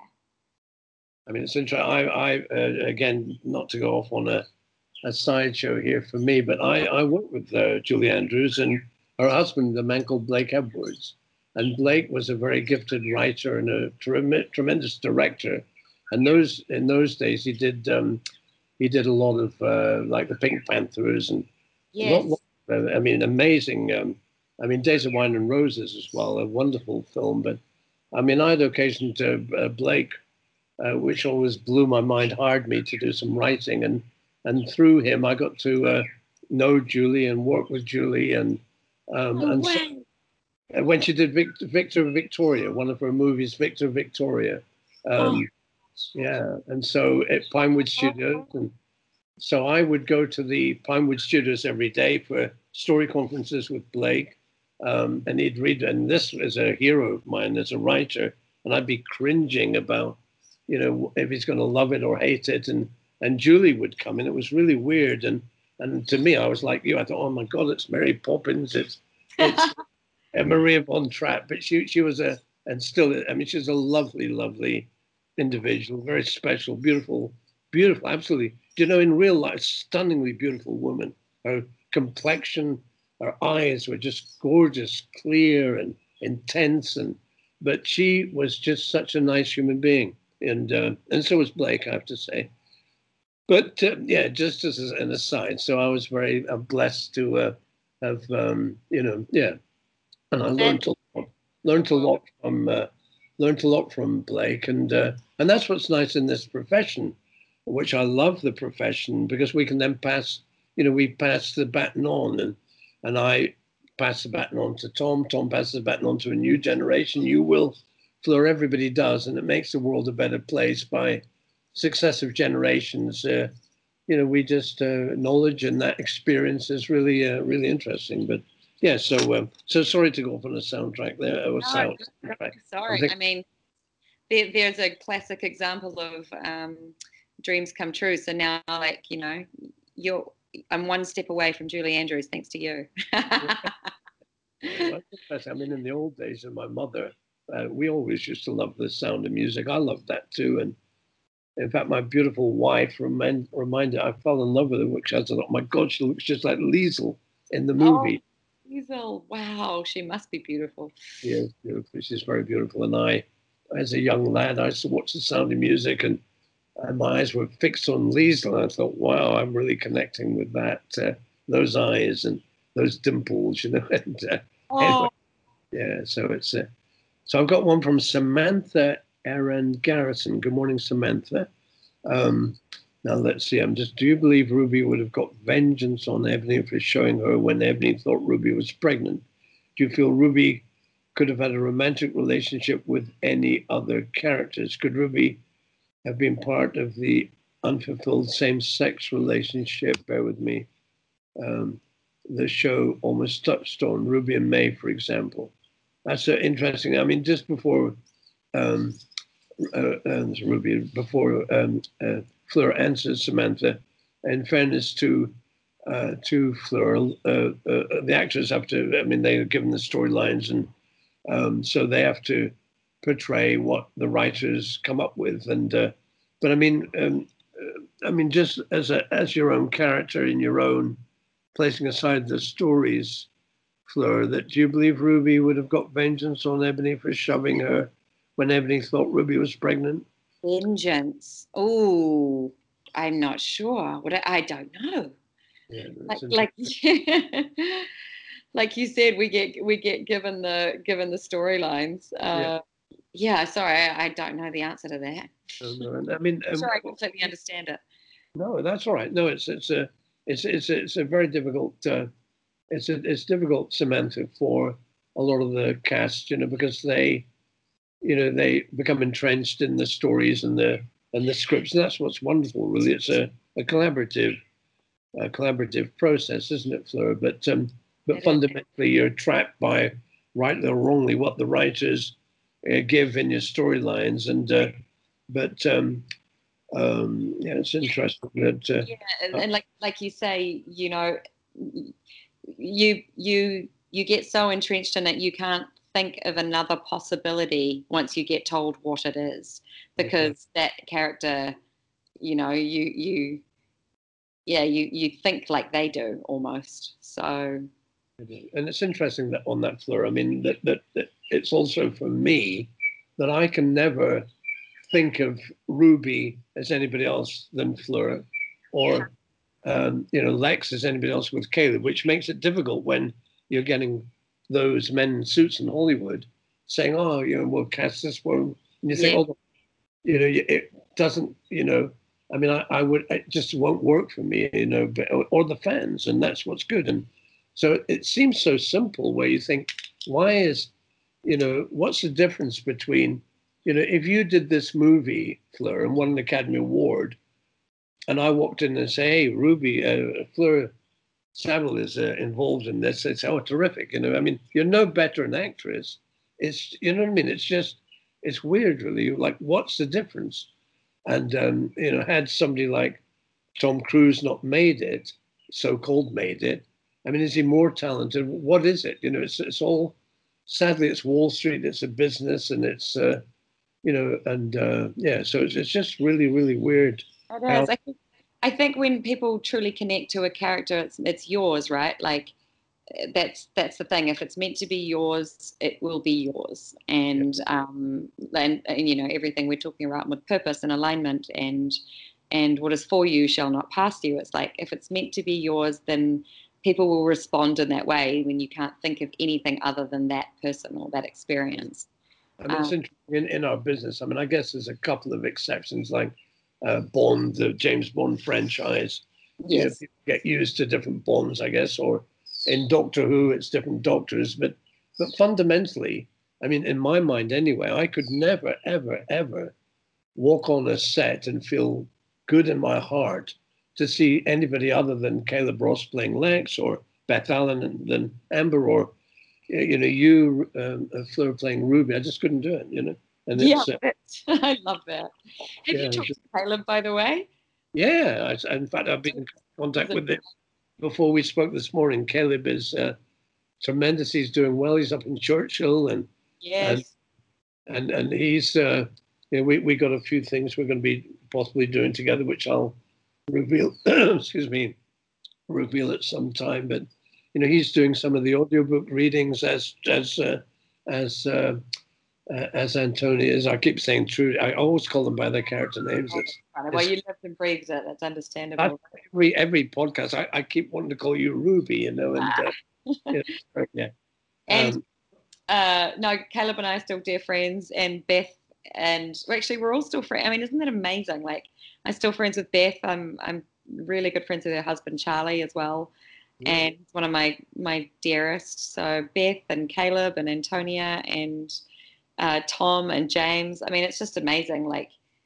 I mean, it's interesting. I, I uh, again, not to go off on a, a sideshow here for me, but I, I worked with uh, Julie Andrews and her husband, a man called Blake Edwards. And Blake was a very gifted writer and a trem- tremendous director. And those in those days, he did. Um, He did a lot of uh, like the Pink Panthers and yes. lot, lot, I mean, amazing. Um, I mean, Days of Wine and Roses as well, a wonderful film. But I mean, I had occasion to uh, Blake, uh, which always blew my mind, hired me to do some writing, and and through him, I got to uh, know Julie and work with Julie, and um, oh, and wow. so, when she did Victor, Victor Victoria, one of her movies, Victor Victoria. Um, oh. Yeah, and so at Pinewood Studios, and so I would go to the Pinewood Studios every day for story conferences with Blake, um, and he'd read, and this is a hero of mine as a writer, and I'd be cringing about, you know, if he's going to love it or hate it, and and Julie would come in. It was really weird, and and to me, I was like you. I thought, oh my God, it's Mary Poppins, it's it's Maria von Trapp, but she she was a, and still, I mean, she's a lovely, lovely individual, very special, beautiful, beautiful, absolutely. You know, in real life, stunningly beautiful woman. Her complexion, her eyes were just gorgeous, clear and intense, and but she was just such a nice human being, and uh, and so was Blake, I have to say. But uh, yeah, just as an aside, so I was very uh, blessed to uh, have, um, you know, yeah, and I learned a lot, learned a lot from. Uh, learned a lot from Blake, and uh, and that's what's nice in this profession, which I love the profession, because we can then pass, you know, we pass the baton on, and and I pass the baton on to Tom, Tom passes the baton on to a new generation. You will Fleur, everybody does, and it makes the world a better place by successive generations. Uh, you know, we just uh, knowledge and that experience is really, uh, really interesting. But yeah, so um, so sorry to go off on a soundtrack there. Or No, sound. no, Right. sorry. Think- I mean, there, there's a classic example of um, dreams come true. So now, like, you know, you're I'm one step away from Julie Andrews, thanks to you. Well, I mean, in the old days of my mother, uh, we always used to love the sound of music. I loved that too. And in fact, my beautiful wife remind, reminded, I fell in love with her, which I thought, my God, she looks just like Liesl in the movie. Oh, Liesl, wow, she must be beautiful. Yeah, beautiful. She's very beautiful. And I, as a young lad, I used to watch The Sound of Music, and, and my eyes were fixed on Liesl. And I thought, wow, I'm really connecting with that, uh, those eyes and those dimples, you know. And uh, Oh, anyway, yeah, so it's uh, so I've got one from Samantha Aaron Garrison. Good morning, Samantha. Um, now let's see. I'm just. Do you believe Ruby would have got vengeance on Ebony for showing her when Ebony thought Ruby was pregnant? Do you feel Ruby could have had a romantic relationship with any other characters? Could Ruby have been part of the unfulfilled same-sex relationship? Bear with me. Um, the show almost touched on Ruby and May, for example. That's uh, interesting. I mean, just before um, uh, uh, Ruby, before um, uh, Fleur answers Samantha, in fairness to uh, to Fleur, uh, uh, the actors have to. I mean, they are given the storylines, and um, so they have to portray what the writers come up with. And uh, but I mean, um, uh, I mean, just as a as your own character in your own. Placing aside the stories, Fleur, that do you believe Ruby would have got vengeance on Ebony for shoving her when Ebony thought Ruby was pregnant? vengeance. Oh, I'm not sure. What I, I don't know. Yeah, Like, like, like you said, we get we get given the given the storylines. Uh, yeah. yeah. Sorry, I, I don't know the answer to that. No, no, I mean, um, Sorry, I completely understand it. No, that's all right. No, it's it's a it's it's a, it's a very difficult. Uh, it's a, it's difficult, Samantha, for a lot of the cast, you know, because they, you know, they become entrenched in the stories and the and the scripts, and that's what's wonderful. Really, it's a, a collaborative, a collaborative process, isn't it, Fleur? But um, but It fundamentally, you're trapped by, rightly or wrongly, what the writers uh, give in your storylines, and uh, but. Um, Um, yeah, it's interesting that. Uh, yeah, and, and like like you say, you know, you you you get so entrenched in it, you can't think of another possibility once you get told what it is, because mm-hmm. that character, you know, you you yeah, you you think like they do almost. So. And it's interesting that on that Fleur, I mean, that, that, that it's also for me that I can never think of Ruby as anybody else than Fleur, or um, you know, Lex as anybody else with Caleb, which makes it difficult when you're getting those men in suits in Hollywood saying, "Oh, you know, we'll cast this one," and you think, yeah. "Oh, you know, it doesn't," you know. I mean, I, I would, it just won't work for me, you know, but, or the fans, and that's what's good. And so it seems so simple, where you think, why is, you know, what's the difference between, you know, if you did this movie, Fleur, and won an Academy Award, and I walked in and say, "Hey, Ruby, uh, Fleur Saville is uh, involved in this," it's, "Oh, terrific." You know, I mean, you're no better an actress. It's, you know what I mean? It's just, it's weird, really. Like, what's the difference? And, um, you know, had somebody like Tom Cruise not made it, so-called made it, I mean, is he more talented? What is it? You know, it's it's all, sadly, it's Wall Street, it's a business, and it's, uh, you know, and uh, yeah, so it's, it's just really, really weird. It is. I think, I think when people truly connect to a character, it's it's yours, right? Like, that's that's the thing. If it's meant to be yours, it will be yours. And yeah. um, and, and you know, everything we're talking about with purpose and alignment, and and what is for you shall not pass you. It's like, if it's meant to be yours, then people will respond in that way when you can't think of anything other than that person or that experience. I mean, it's um, interesting in, in our business. I mean, I guess there's a couple of exceptions, like uh, Bond, the James Bond franchise. Yes. You know, people get used to different Bonds, I guess, or in Doctor Who, it's different doctors. But but fundamentally, I mean, in my mind anyway, I could never, ever, ever walk on a set and feel good in my heart to see anybody other than Caleb Ross playing Lex, or Beth Allen and then Amber, or you know you um, Fleur playing Ruby. I just couldn't do it, you know. And yeah, it's, uh, I love that. Have yeah, you talked just, to Caleb, by the way? yeah. I, in fact, I've been in contact with him before we spoke this morning. Caleb is uh, tremendous. He's doing well. He's up in Churchill, and Yes. and and, and he's uh, you know, we we got a few things we're going to be possibly doing together, which I'll reveal. excuse me, reveal at some time. But you know, he's doing some of the audiobook readings as as uh, as uh, uh, as Antonia is. I keep saying Trudy. I always call them by their character names. It's, well, it's, you lived and breathed it. That's understandable. every every podcast, I, I keep wanting to call you Ruby, you know, and uh, you know, yeah. And um, uh, no, Caleb and I are still dear friends, and Beth, and well, actually we're all still friends. I mean, isn't that amazing? Like, I'm still friends with Beth. I'm I'm really good friends with her husband Charlie as well, yeah. And one of my my dearest. So Beth and Caleb and Antonia and uh, Tom and James. I mean, it's just amazing. Like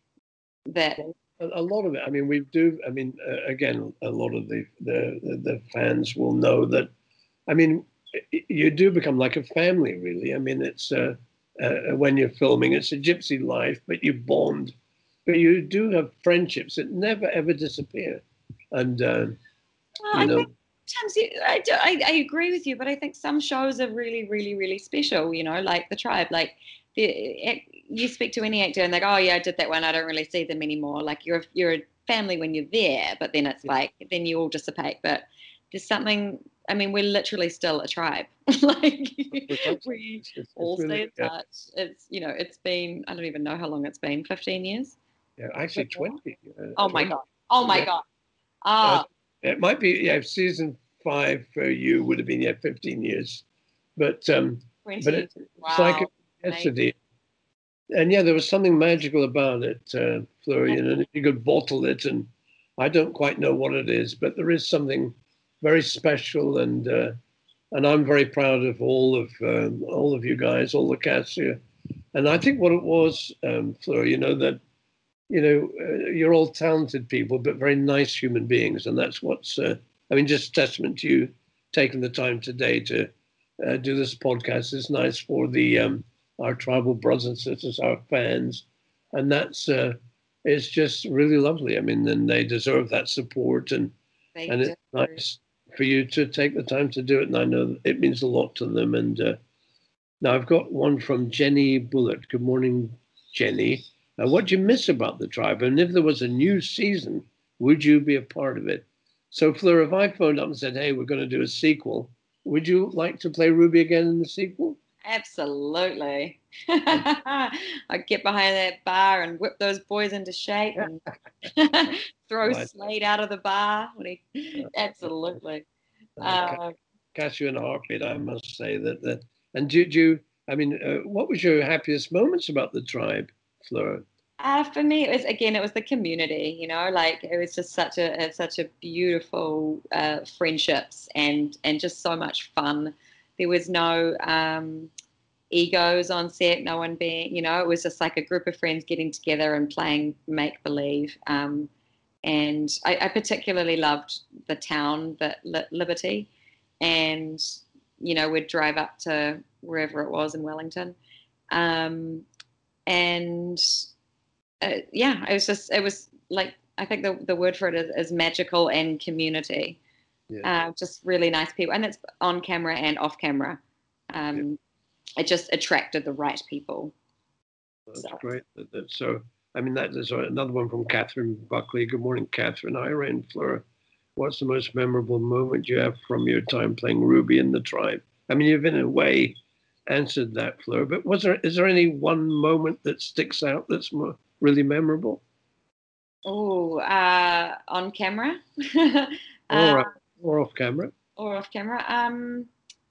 that. A, a lot of it. I mean, we do. I mean, uh, again, a lot of the, the the the fans will know that. I mean, you do become like a family, really. I mean, it's uh, uh, when you're filming, it's a gypsy life, but you bond. But you do have friendships that never ever disappear. And uh, well, you know, I think sometimes you, I, do, I I agree with you, but I think some shows are really, really, really special. You know, like The Tribe. Like the, you speak to any actor and they go, "Oh yeah, I did that one. I don't really see them anymore." Like you're you're a family when you're there, but then it's like then you all dissipate. But there's something. I mean, we're literally still a tribe. Like we it's, all it's really, stay in touch. Yeah. It's you know, it's been I don't even know how long it's been. Fifteen years. Yeah, actually twenty. Uh, oh my twenty. god! Oh my yeah. god! Ah, uh, it might be. Yeah, season five for you would have been yeah fifteen years, but um, but it, wow. it's like yesterday. And yeah, there was something magical about it, uh, Florian, and you could bottle it, and I don't quite know what it is, but there is something very special, and uh, and I'm very proud of all of um, all of you guys, all the cast here. And I think what it was, um, Fleur, you know, that you know uh, you're all talented people, but very nice human beings, and that's what's uh, I mean, just testament to you taking the time today to uh, do this podcast. It's nice for the um, our tribal brothers and sisters, our fans, and that's uh, it's just really lovely. I mean, and they deserve that support, and they and it's nice for you to take the time to do it. And I know it means a lot to them. And uh, now I've got one from Jenny Bullitt. Good morning, Jenny. Uh, what do you miss about The Tribe? And if there was a new season, would you be a part of it? So, Fleur, if I phoned up and said, hey, we're going to do a sequel, would you like to play Ruby again in the sequel? Absolutely. I'd get behind that bar and whip those boys into shape and throw right. Slade out of the bar. Absolutely. Uh, catch you in a heartbeat, I must say that. that. And did you, I mean, uh, what was your happiest moments about The Tribe, Fleur? Uh, for me, it was again, it was the community. You know, like it was just such a such a beautiful uh, friendships and and just so much fun. There was no um, egos on set, no one being, you know, it was just like a group of friends getting together and playing make-believe. Um, and I, I particularly loved the town, the Liberty. And, you know, we'd drive up to wherever it was in Wellington. Um, and, uh, yeah, it was just, it was like, I think the, the word for it is, is magical and community. Yeah. Uh, just really nice people, and it's on camera and off camera. Um, yeah. It just attracted the right people. That's so. Great. So, I mean, that is another one from Catherine Buckley. Good morning, Catherine. Ira and Fleur. What's the most memorable moment you have from your time playing Ruby in The Tribe? I mean, you've in a way answered that, Fleur, but was there is there any one moment that sticks out that's more, really memorable? Oh, uh, on camera. All right. Or off camera. Or off camera. Um,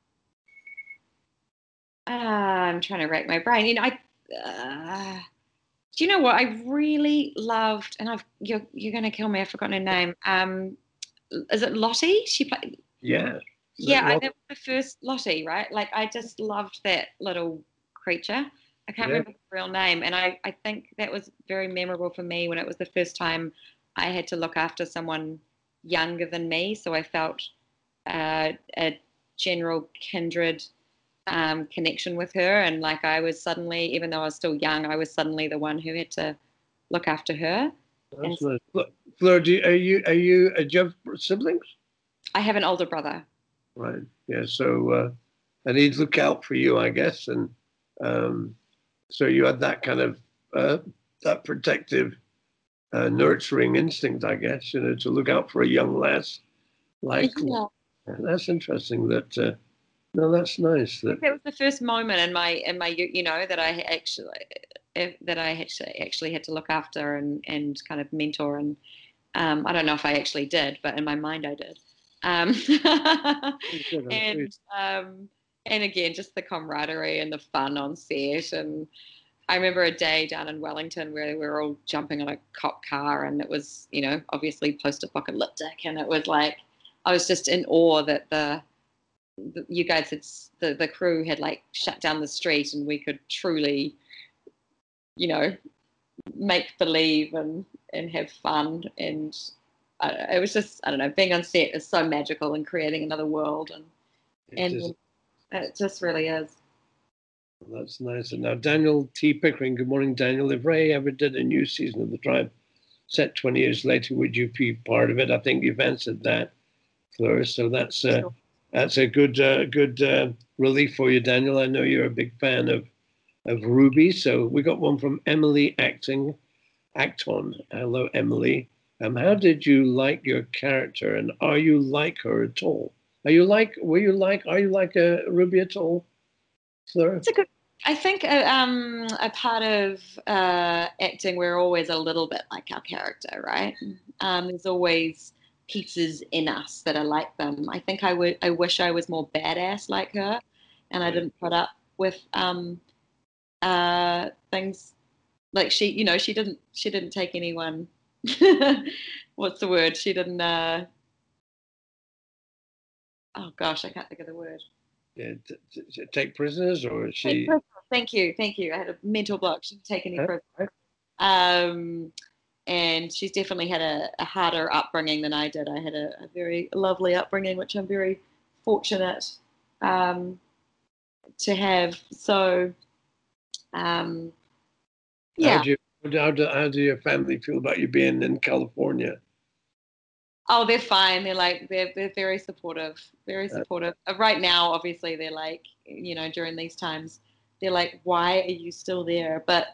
uh, I'm trying to rack my brain. You know, I. Uh, do you know what I really loved? And I've you're you're going to kill me. I've forgotten her name. Um, is it Lottie? She played. Yeah. Yeah, I, that was the first Lottie, right? Like I just loved that little creature. I can't Yeah. remember his real name. And I, I think that was very memorable for me when it was the first time I had to look after someone younger than me. So I felt uh, a general kindred um, connection with her. And like I was suddenly, even though I was still young, I was suddenly the one who had to look after her. And That's nice. Fle- Fleur, do you, are you are you uh, do you have siblings? I have an older brother. Right. Yeah. So uh, and he'd look out for you, I guess, and um, so you had that kind of uh, that protective, uh, nurturing instinct, I guess, you know, to look out for a young lass. Like Yeah. that's interesting. That uh, no, that's nice. I That think that was the first moment in my in my you know that I actually that I actually actually had to look after and and kind of mentor, and um, I don't know if I actually did, but in my mind I did. Um, and um, and again, just the camaraderie and the fun on set. And I remember a day down in Wellington where we were all jumping on a cop car, and it was, you know, obviously post-apocalyptic, and it was like I was just in awe that the, the you guys had the the crew had like shut down the street, and we could truly, you know, make believe and and have fun. And I, it was just, I don't know, being on set is so magical and creating another world, and it and is, it just really is. that's nice. And now Daniel T. Pickering. Good morning, Daniel. If Ray ever did a new season of The Tribe set twenty years later, would you be part of it? I think you've answered that, Fleur. So that's uh, Sure. that's a good uh, good uh, relief for you, Daniel. I know you're a big fan of of Ruby. So we got one from Emily Acting Acton. Hello, Emily. Um, how did you like your character, and are you like her at all? Are you like? Were you like? Are you like a Ruby at all, Fleur? It's a good. I think a, um, a part of uh, acting, we're always a little bit like our character, right? Um, there's always pieces in us that are like them. I think I would. I wish I was more badass like her, and I didn't put up with um, uh, things like she. You know, she didn't. She didn't take anyone. What's the word? She didn't. Uh, oh gosh, I can't think of the word. Yeah, t- t- take prisoners, or is Take she? prisoners. Thank you, thank you. I had a mental block. She didn't take any Huh? prisoners. Um, and she's definitely had a, a harder upbringing than I did. I had a, a very lovely upbringing, which I'm very fortunate um, to have. So, um, How yeah. do you? How do, how do your family feel about you being in California? Oh, they're fine. They're like they're they're very supportive, very Uh, supportive. Uh, Right now, obviously, they're like, you know, during these times, they're like, why are you still there? But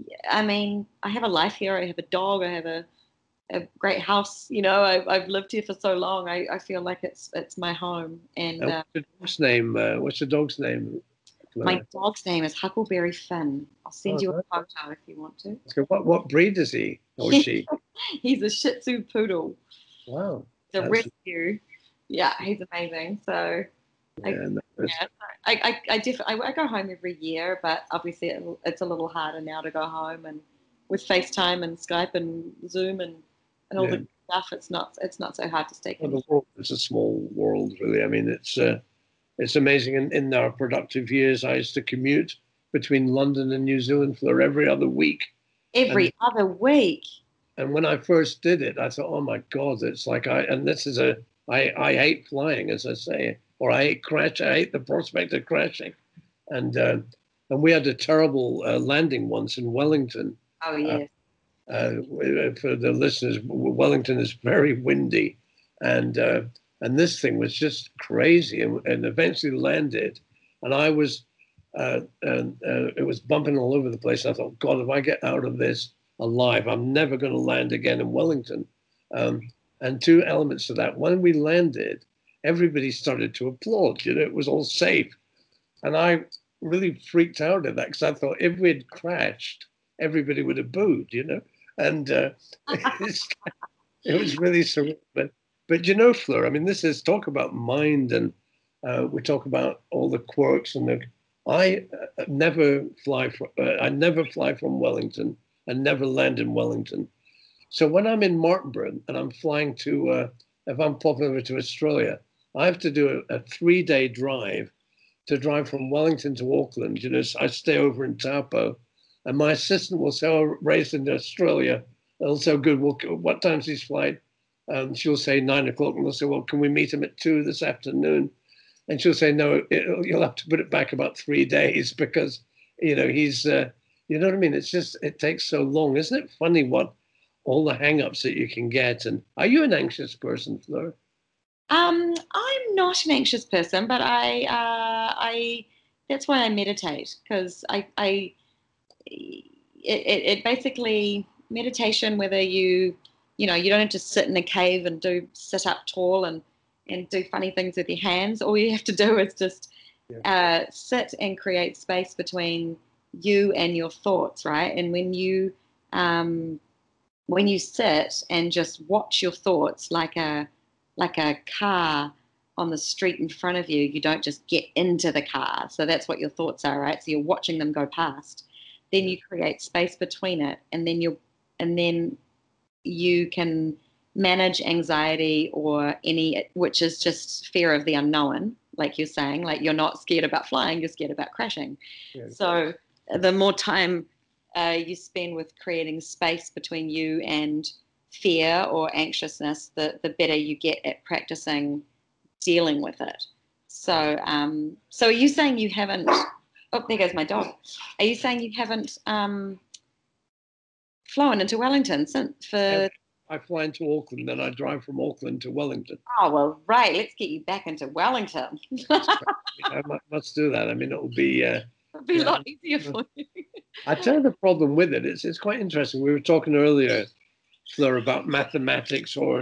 I mean, I have a life here. I have a dog. I have a a great house. You know, I've I've lived here for so long. I, I feel like it's it's my home. And and uh, what's the dog's name? Uh, what's the dog's name? my Fleur? dog's name is Huckleberry Finn. I'll send Oh, you a nice. photo if you want to. So what what breed is he or she? He's a Shih Tzu poodle. Wow, It's a that's rescue. Yeah, he's amazing. So. I, yeah, no, that's- yeah, I, I, I, def- I, I go home every year, but obviously it, it's a little harder now to go home, and with FaceTime and Skype and Zoom and, and all yeah. the stuff, it's not it's not so hard to stay Well, connected. the world is a small world, really. I mean, it's uh, it's amazing. In, in our productive years, I used to commute between London and New Zealand for every other week. Every And other week. and when I first did it, I thought, oh my God, it's like I and this is a I I hate flying, as I say, or I hate crash. I hate the prospect of crashing. And uh, and we had a terrible uh, landing once in Wellington. Oh Uh, yes. uh, for the listeners, Wellington is very windy, and uh, and this thing was just crazy, and, and eventually landed, and I was, uh, and uh, it was bumping all over the place. I thought, God, if I get out of this alive, I'm never going to land again in Wellington. Um, and two elements to that: when we landed, everybody started to applaud. You know, it was all safe, and I really freaked out at that because I thought if we had crashed, everybody would have booed. You know. And uh, it's, it was really surreal. But, but you know, Fleur, I mean, this is talk about mind, and uh, we talk about all the quirks and the. I uh, never fly from. Uh, I never fly from Wellington, and never land in Wellington. So when I'm in Martinborough and I'm flying to, uh, if I'm popping over to Australia, I have to do a, a three-day drive to drive from Wellington to Auckland. You know, I stay over in Taupo, and my assistant will say, "Oh, Ray's in Australia." They'll say, "Good. Well, what time's his flight?" Um, she'll say nine o'clock, and they'll say, "Well, can we meet him at two this afternoon?" And she'll say, "No, it, you'll have to put it back about three days because, you know, he's, uh, you know what I mean? It's just, it takes so long. Isn't it funny what all the hang-ups that you can get? And are you an anxious person, Fleur? Um, I'm not an anxious person, but I, uh, I, that's why I meditate, because I, I, it, it basically, meditation, whether you, you know, you don't have to sit in a cave and do sit up tall and, and do funny things with your hands. All you have to do is just yeah. uh, sit and create space between you and your thoughts, right? And when you, um, when you sit and just watch your thoughts like a, like a car on the street in front of you, you don't just get into the car. So that's what your thoughts are, right? So you're watching them go past. Then you create space between it, and then you and then you can manage anxiety or any, which is just fear of the unknown, like you're saying. Like, you're not scared about flying, you're scared about crashing. Yeah. So the more time uh, you spend with creating space between you and fear or anxiousness, the the better you get at practicing dealing with it. So, um, so are you saying you haven't? Oh, there goes my dog. Are you saying you haven't um, flown into Wellington since for? I fly into Auckland, then I drive from Auckland to Wellington. Oh well, right. Let's get you back into Wellington. I must do that. I mean, it'll be. Uh, It'll be yeah, a lot easier for you. I tell you the problem with it. It's it's quite interesting. We were talking earlier, Fleur, about mathematics or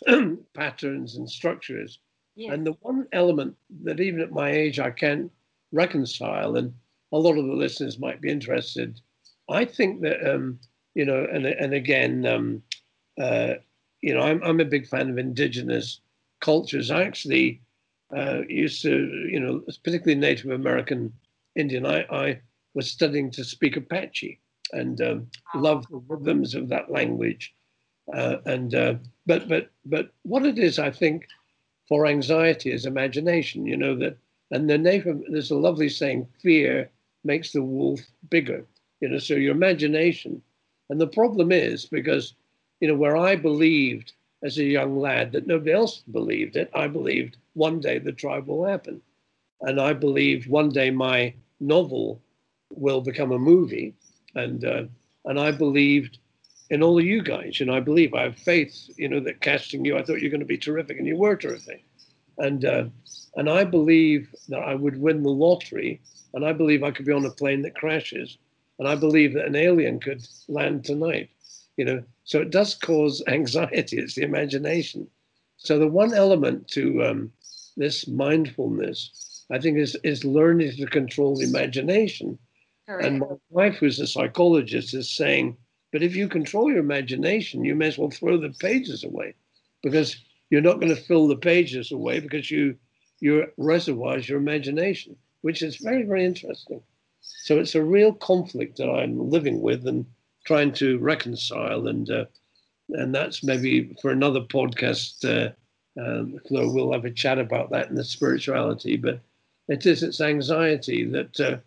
patterns and structures. Yes. And the one element that even at my age I can't reconcile, and a lot of the listeners might be interested, I think that, um, you know, and, and again, um, uh, you know, I'm, I'm a big fan of indigenous cultures. I actually uh, used to, you know, particularly Native American Indian, I, I was studying to speak Apache and um, wow. love the rhythms of that language. Uh, and uh, but but but what it is, I think, for anxiety is imagination. You know that, and the native, there's a lovely saying: fear makes the wolf bigger. You know, so your imagination. And the problem is because, you know, where I believed as a young lad that nobody else believed it, I believed one day the tribe will happen, and I believed one day my novel will become a movie, and uh, and I believed in all of you guys, you know, I believe, I have faith, you know, that casting you, I thought you were going to be terrific, and you were terrific. And uh, and I believe that I would win the lottery, and I believe I could be on a plane that crashes, and I believe that an alien could land tonight, you know. So it does cause anxiety, it's the imagination. So the one element to um, this mindfulness, I think, is, is learning to control the imagination. Correct. And my wife, who's a psychologist, is saying, but if you control your imagination, you may as well throw the pages away, because you're not going to fill the pages away because you your reservoir is your imagination, which is very, very interesting. So it's a real conflict that I'm living with and trying to reconcile. And uh, and that's maybe for another podcast. Uh, um, we'll have a chat about that in the spirituality. But it is, it's anxiety that. Uh,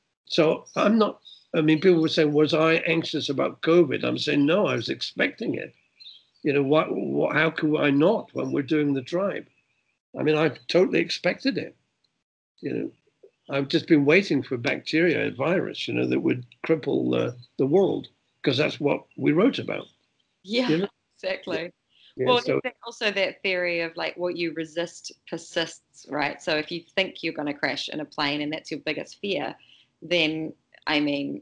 so I'm not. I mean, people were saying, was I anxious about COVID? I'm saying, no, I was expecting it. You know, what, what, how could I not when we're doing the tribe? I mean, I totally expected it. You know, I've just been waiting for bacteria, a virus, you know, that would cripple uh, the world, because that's what we wrote about. Yeah, you know? Exactly. Yeah, well, so, also that theory of like what you resist persists, right? So if you think you're going to crash in a plane and that's your biggest fear, then I mean,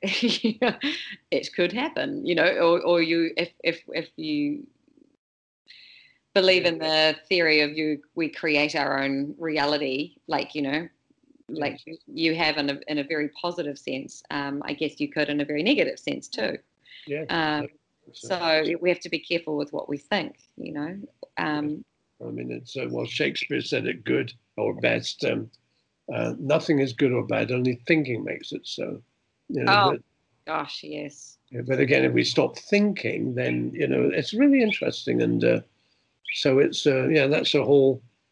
it could happen, you know, or, or you, if, if, if you believe in the theory of you, we create our own reality, like, you know, like yes. you have in a, in a very positive sense, um, I guess you could in a very negative sense too. Yeah. Um, so we have to be careful with what we think, you know. Um, I mean, it's, uh, well, Shakespeare said it good or best, um, Uh, nothing is good or bad, only thinking makes it so. You know, oh, but, gosh, yes. Yeah, but again, if we stop thinking, then, you know, it's really interesting. And uh, so it's, uh, yeah, that's a whole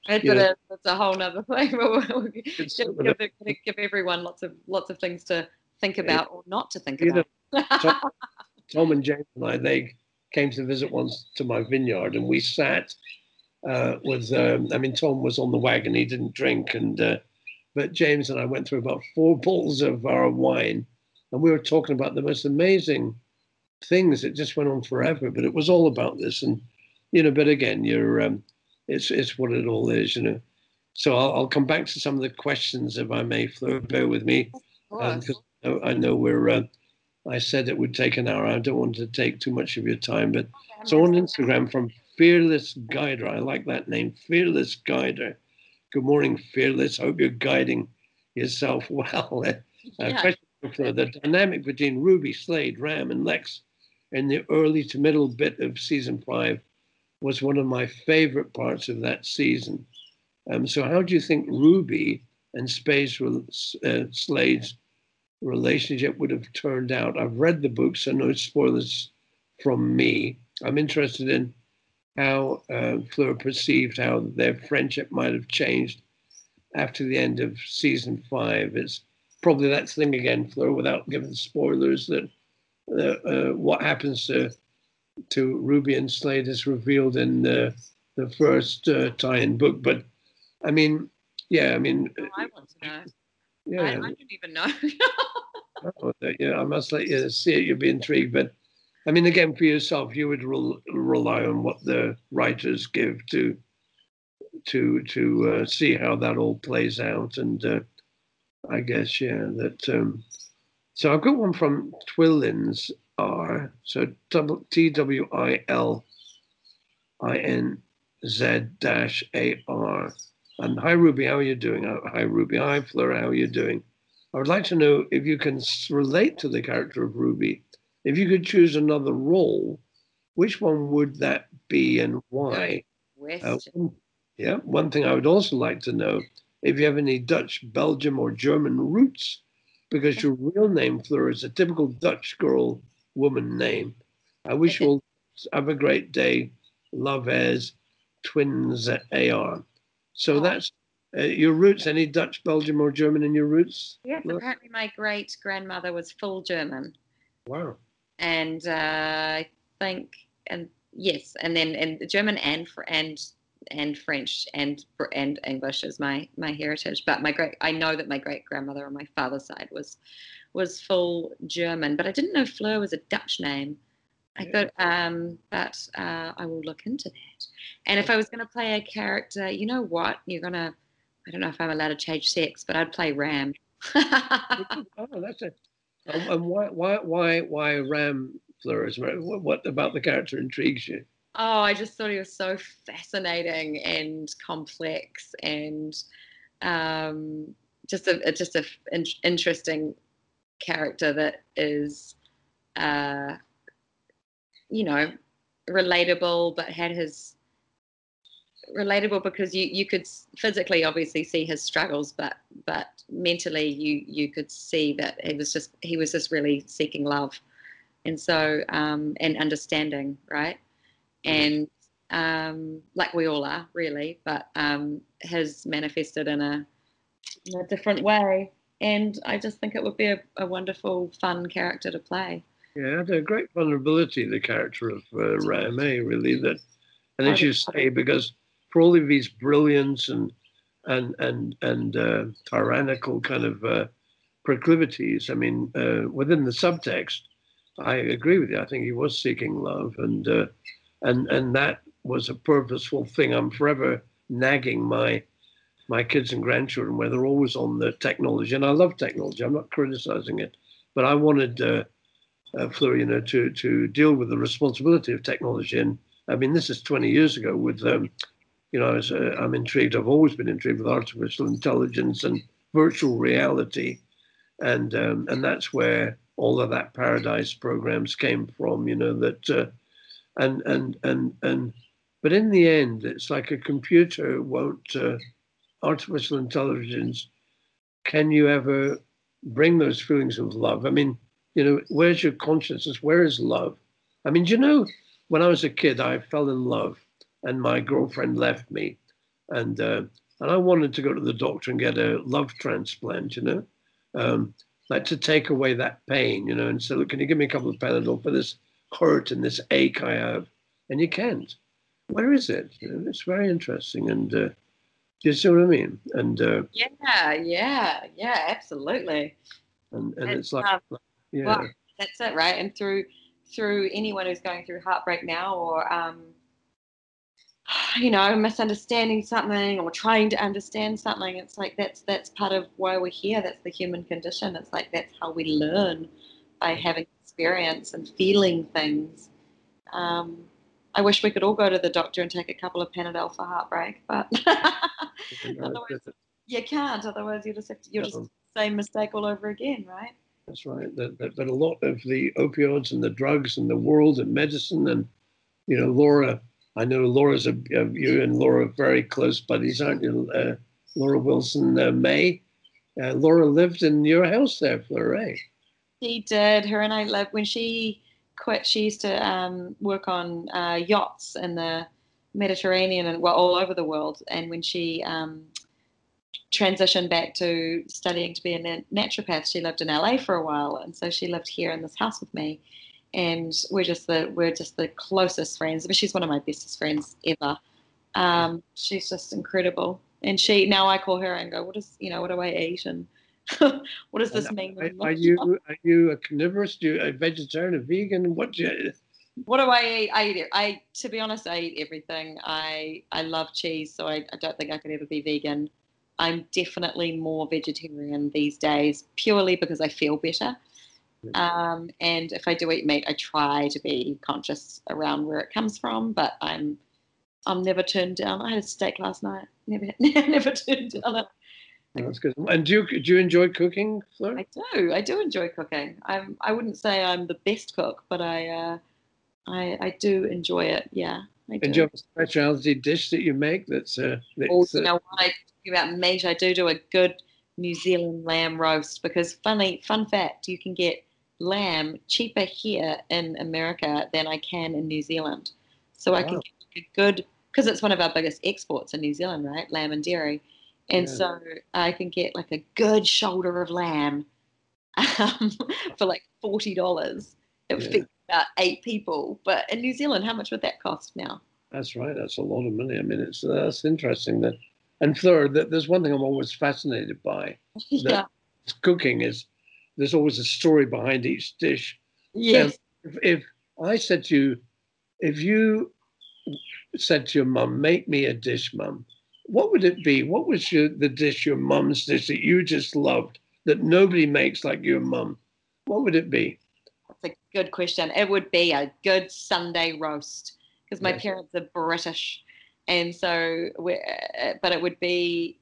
It's, you it know, is. It's a whole nother thing. We'll it's, give, give, the- give everyone lots of lots of things to think about or not to think you know, about. Tom, Tom and James and I, they came to visit once to my vineyard, and we sat uh, with, um, I mean, Tom was on the wagon, he didn't drink, and uh, but James and I went through about four bottles of our wine, and we were talking about the most amazing things. It just went on forever, but it was all about this, and you know. But again, you're, um, it's it's what it all is, you know. So I'll, I'll come back to some of the questions, if I may, Fleur. Bear with me, because um, I know we're. Uh, I said it would take an hour. I don't want to take too much of your time, but so on Instagram from Fearless Guider. I like that name, Fearless Guider. Good morning, Fearless. Hope you're guiding yourself well. Uh, Yeah. Question for the dynamic between Ruby, Slade, Ram, and Lex in the early to middle bit of season five was one of my favorite parts of that season. Um, so, how do you think Ruby and Spade's, uh, Slade's relationship would have turned out? I've read the book, so no spoilers from me. I'm interested in how uh, Fleur perceived how their friendship might have changed after the end of season five. It's probably that thing again, Fleur, without giving spoilers, that uh, uh, what happens to to Ruby and Slade is revealed in the the first uh, tie-in book. But I mean, yeah, I mean, Oh, I want to know. yeah, I, I don't even know. oh, yeah, I must let you see it. You'll be intrigued, but I mean, again, for yourself, you would re- rely on what the writers give to to to uh, see how that all plays out, and uh, I guess yeah, that. Um, so I've got one from Twillins R. So T W I L I N Z dash A R. And hi Ruby, how are you doing? Hi Ruby, hi Fleur, how are you doing? I would like to know if you can relate to the character of Ruby. If you could choose another role, which one would that be and why? Uh, one, yeah, one thing I would also like to know if you have any Dutch, Belgium, or German roots, because your real name, Fleur, is a typical Dutch girl woman name. I wish you all have a great day. Love as Twins A R. So oh. that's uh, your roots. Any Dutch, Belgium, or German in your roots? Yes, Fleur? Apparently my great grandmother was full German. Wow. And uh, I think, and yes, and then and German and and and French and and English is my my heritage. But my great, I know that my great grandmother on my father's side was was full German. But I didn't know Fleur was a Dutch name. I yeah. thought, um, but uh, I will look into that. And if I was going to play a character, you know what? You're gonna, I don't know if I'm allowed to change sex, but I'd play Ram. Oh, that's it. And um, why, why, why, why Ram, Fleur? What, what about the character intrigues you? Oh, I just thought he was so fascinating and complex, and um, just a just a in, interesting character that is, uh, you know, relatable, but had his relatable because you you could physically obviously see his struggles, but but mentally you you could see that he was just he was just really seeking love, and so um, and understanding, right? And um, like we all are, really, but um, has manifested in a, in a different way. And I just think it would be a, a wonderful, fun character to play. Yeah, had a great vulnerability, the character of uh, Ram, eh, really. That, and as you say, because for all of his brilliance and and and and uh, tyrannical kind of uh, proclivities, I mean, uh, within the subtext, I agree with you. I think he was seeking love, and. Uh, And and that was a purposeful thing. I'm forever nagging my my kids and grandchildren where they're always on the technology, and I love technology. I'm not criticizing it, but I wanted uh, uh, Fleur, you know, to to deal with the responsibility of technology. And I mean, this is twenty years ago. With um, you know, I was, uh, I'm intrigued. I've always been intrigued with artificial intelligence and virtual reality, and um, and that's where all of that Paradise programs came from. You know that. Uh, And, and, and, and, but in the end, it's like a computer won't, uh, artificial intelligence, can you ever bring those feelings of love? I mean, you know, where's your consciousness? Where is love? I mean, you know, when I was a kid, I fell in love and my girlfriend left me. and uh, and I wanted to go to the doctor and get a love transplant, you know, um, like to take away that pain, you know, and say, look, can you give me a couple of Panadol for this hurt and this ache I have? And you can't. Where is it? You know, it's very interesting, and uh, do you see what I mean? And uh, yeah, yeah, yeah, absolutely. And and And, it's like, um, like yeah, well, that's it, right? And through through anyone who's going through heartbreak now, or um, you know, misunderstanding something or trying to understand something, it's like that's that's part of why we're here. That's the human condition. It's like that's how we learn, by having experience and feeling things. Um, I wish we could all go to the doctor and take a couple of Panadol for heartbreak, but you know, otherwise it's- you can't. Otherwise, you just have to, you'll just um, same mistake all over again, right? that's right. That, that, but a lot of the opioids and the drugs and the world and medicine and, you know, Laura, I know Laura's a, a you and Laura are very close buddies, aren't you? Uh, Laura Wilson uh, May. Uh, Laura lived in your house there, Fleur, eh? She did. Her and I lived when she quit. She used to um, work on uh, yachts in the Mediterranean and well, all over the world. And when she um, transitioned back to studying to be a naturopath, she lived in L A for a while, and so she lived here in this house with me. And we're just the we're just the closest friends. I mean, she's one of my bestest friends ever. Um, she's just incredible. And she now I call her and go, what is you know what do I eat and what does this And mean? Are, are you are you a carnivorous? Do you a vegetarian, a vegan? What do you? What do I eat? I eat. I to be honest, I eat everything. I I love cheese, so I, I don't think I could ever be vegan. I'm definitely more vegetarian these days, purely because I feel better. Um, and if I do eat meat, I try to be conscious around where it comes from. But I'm I'm never turned down. I had a steak last night. Never never turned down it. That's good. And do you do you enjoy cooking, Fleur? I do. I do enjoy cooking. I'm. I wouldn't say I'm the best cook, but I. Uh, I. I do enjoy it. Yeah, I do. And do you have a specialty dish that you make that's uh, Or, that's, you uh, know, when I talk about meat, I do do a good New Zealand lamb roast because, funny fun fact, you can get lamb cheaper here in America than I can in New Zealand. So I can Wow. get a good, because it's one of our biggest exports in New Zealand, right? Lamb and dairy. And Yeah. so I can get like a good shoulder of lamb um, for like forty dollars. It Yeah. feeds about eight people. But in New Zealand, how much would that cost now? That's right. That's a lot of money. I mean, it's that's interesting that. And Fleur, that there's one thing I'm always fascinated by. Yeah. Cooking is there's always a story behind each dish. Yes. If, if I said to you, if you said to your mum, make me a dish, mum, what would it be? What was your, the dish, your mum's dish that you just loved that nobody makes like your mum? What would it be? That's a good question. It would be a good Sunday roast because my Yes. parents are British. And so, we're, but it would be,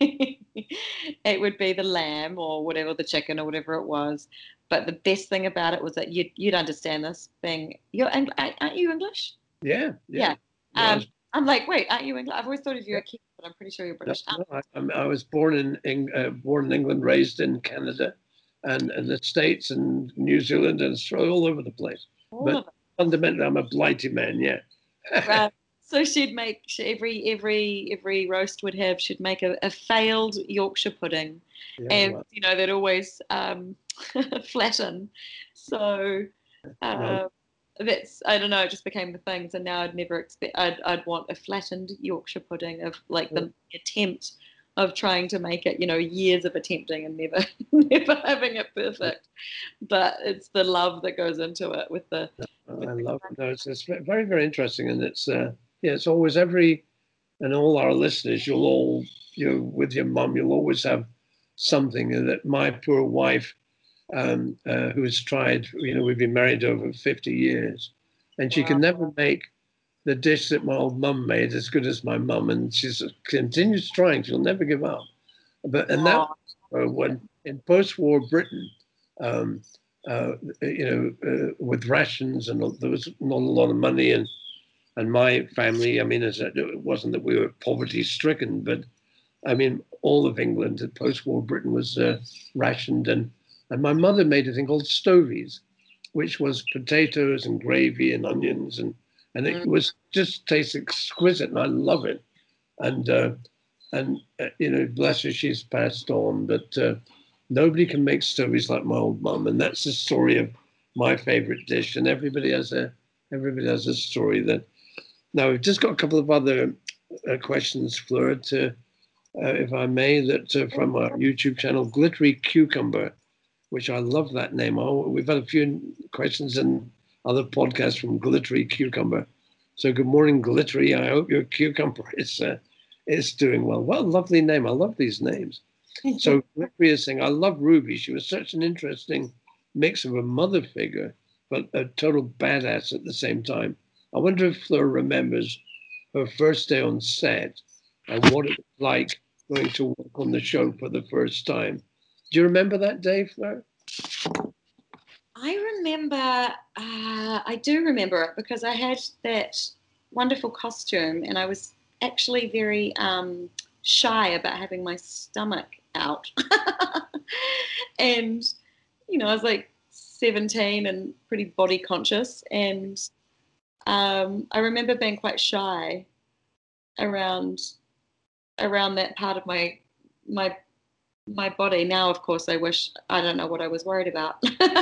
it would be the lamb or whatever, the chicken or whatever it was. But the best thing about it was that you'd, you'd understand this being, you're, Eng- aren't you English? Yeah. Yeah. Yeah, I Um, was- I'm like, wait, aren't you English? I've always thought of you a Kiwi, but I'm pretty sure you're No, British. Um, no, I, I'm- I was born in, in uh, born in England, raised in Canada, and, and the States and New Zealand and Australia, all over the place. all but- of it. Fundamentally, I'm a blighty man. Yeah. Right. So she'd make she, every every every roast would have she'd make a, a failed Yorkshire pudding, Yeah, and well, you know they'd always um, flatten. So uh, Well- that's I don't know. It just became the thing. So now I'd never expect I'd I'd want a flattened Yorkshire pudding of like the attempt of trying to make it. You know, years of attempting and never never having it perfect. But it's the love that goes into it with the. I love it. No, it's, it's very, very interesting, and it's uh, yeah, it's always every, and all our listeners, you'll all, you know, with your mum, you'll always have something that my poor wife, um, uh, who has tried, you know, we've been married over fifty years, and she can never make the dish that my old mum made as good as my mum, and she continues trying. She'll never give up. But and that uh, when in post-war Britain. Um, Uh, you know, uh, with rations, and there was not a lot of money, and and my family, I mean, it wasn't that we were poverty stricken, but I mean, all of England at post-war Britain was uh, rationed, and and my mother made a thing called stovies, which was potatoes and gravy and onions, and and it was just tastes exquisite, and I love it. and uh, and uh, you know, bless her, she's passed on, but uh, nobody can make stories like my old mum, and that's the story of my favorite dish. And everybody has a everybody has a story. That now we've just got a couple of other uh, questions, Fleur, to uh, if I may, that uh, from our YouTube channel, Glittery Cucumber, which I love that name. Oh, we've had a few questions in other podcasts from Glittery Cucumber. So good morning, Glittery. I hope your cucumber is uh, is doing well. What a lovely name. I love these names. So Glittery is saying, I love Ruby. She was such an interesting mix of a mother figure, but a total badass at the same time. I wonder if Fleur remembers her first day on set and what it was like going to work on the show for the first time. Do you remember that day, Fleur? I remember, uh, I do remember it because I had that wonderful costume and I was actually very um, shy about having my stomach out. And, you know, I was like seventeen and pretty body conscious. And um, I remember being quite shy around around that part of my my my body. Now, of course, I wish, I don't know what I was worried about.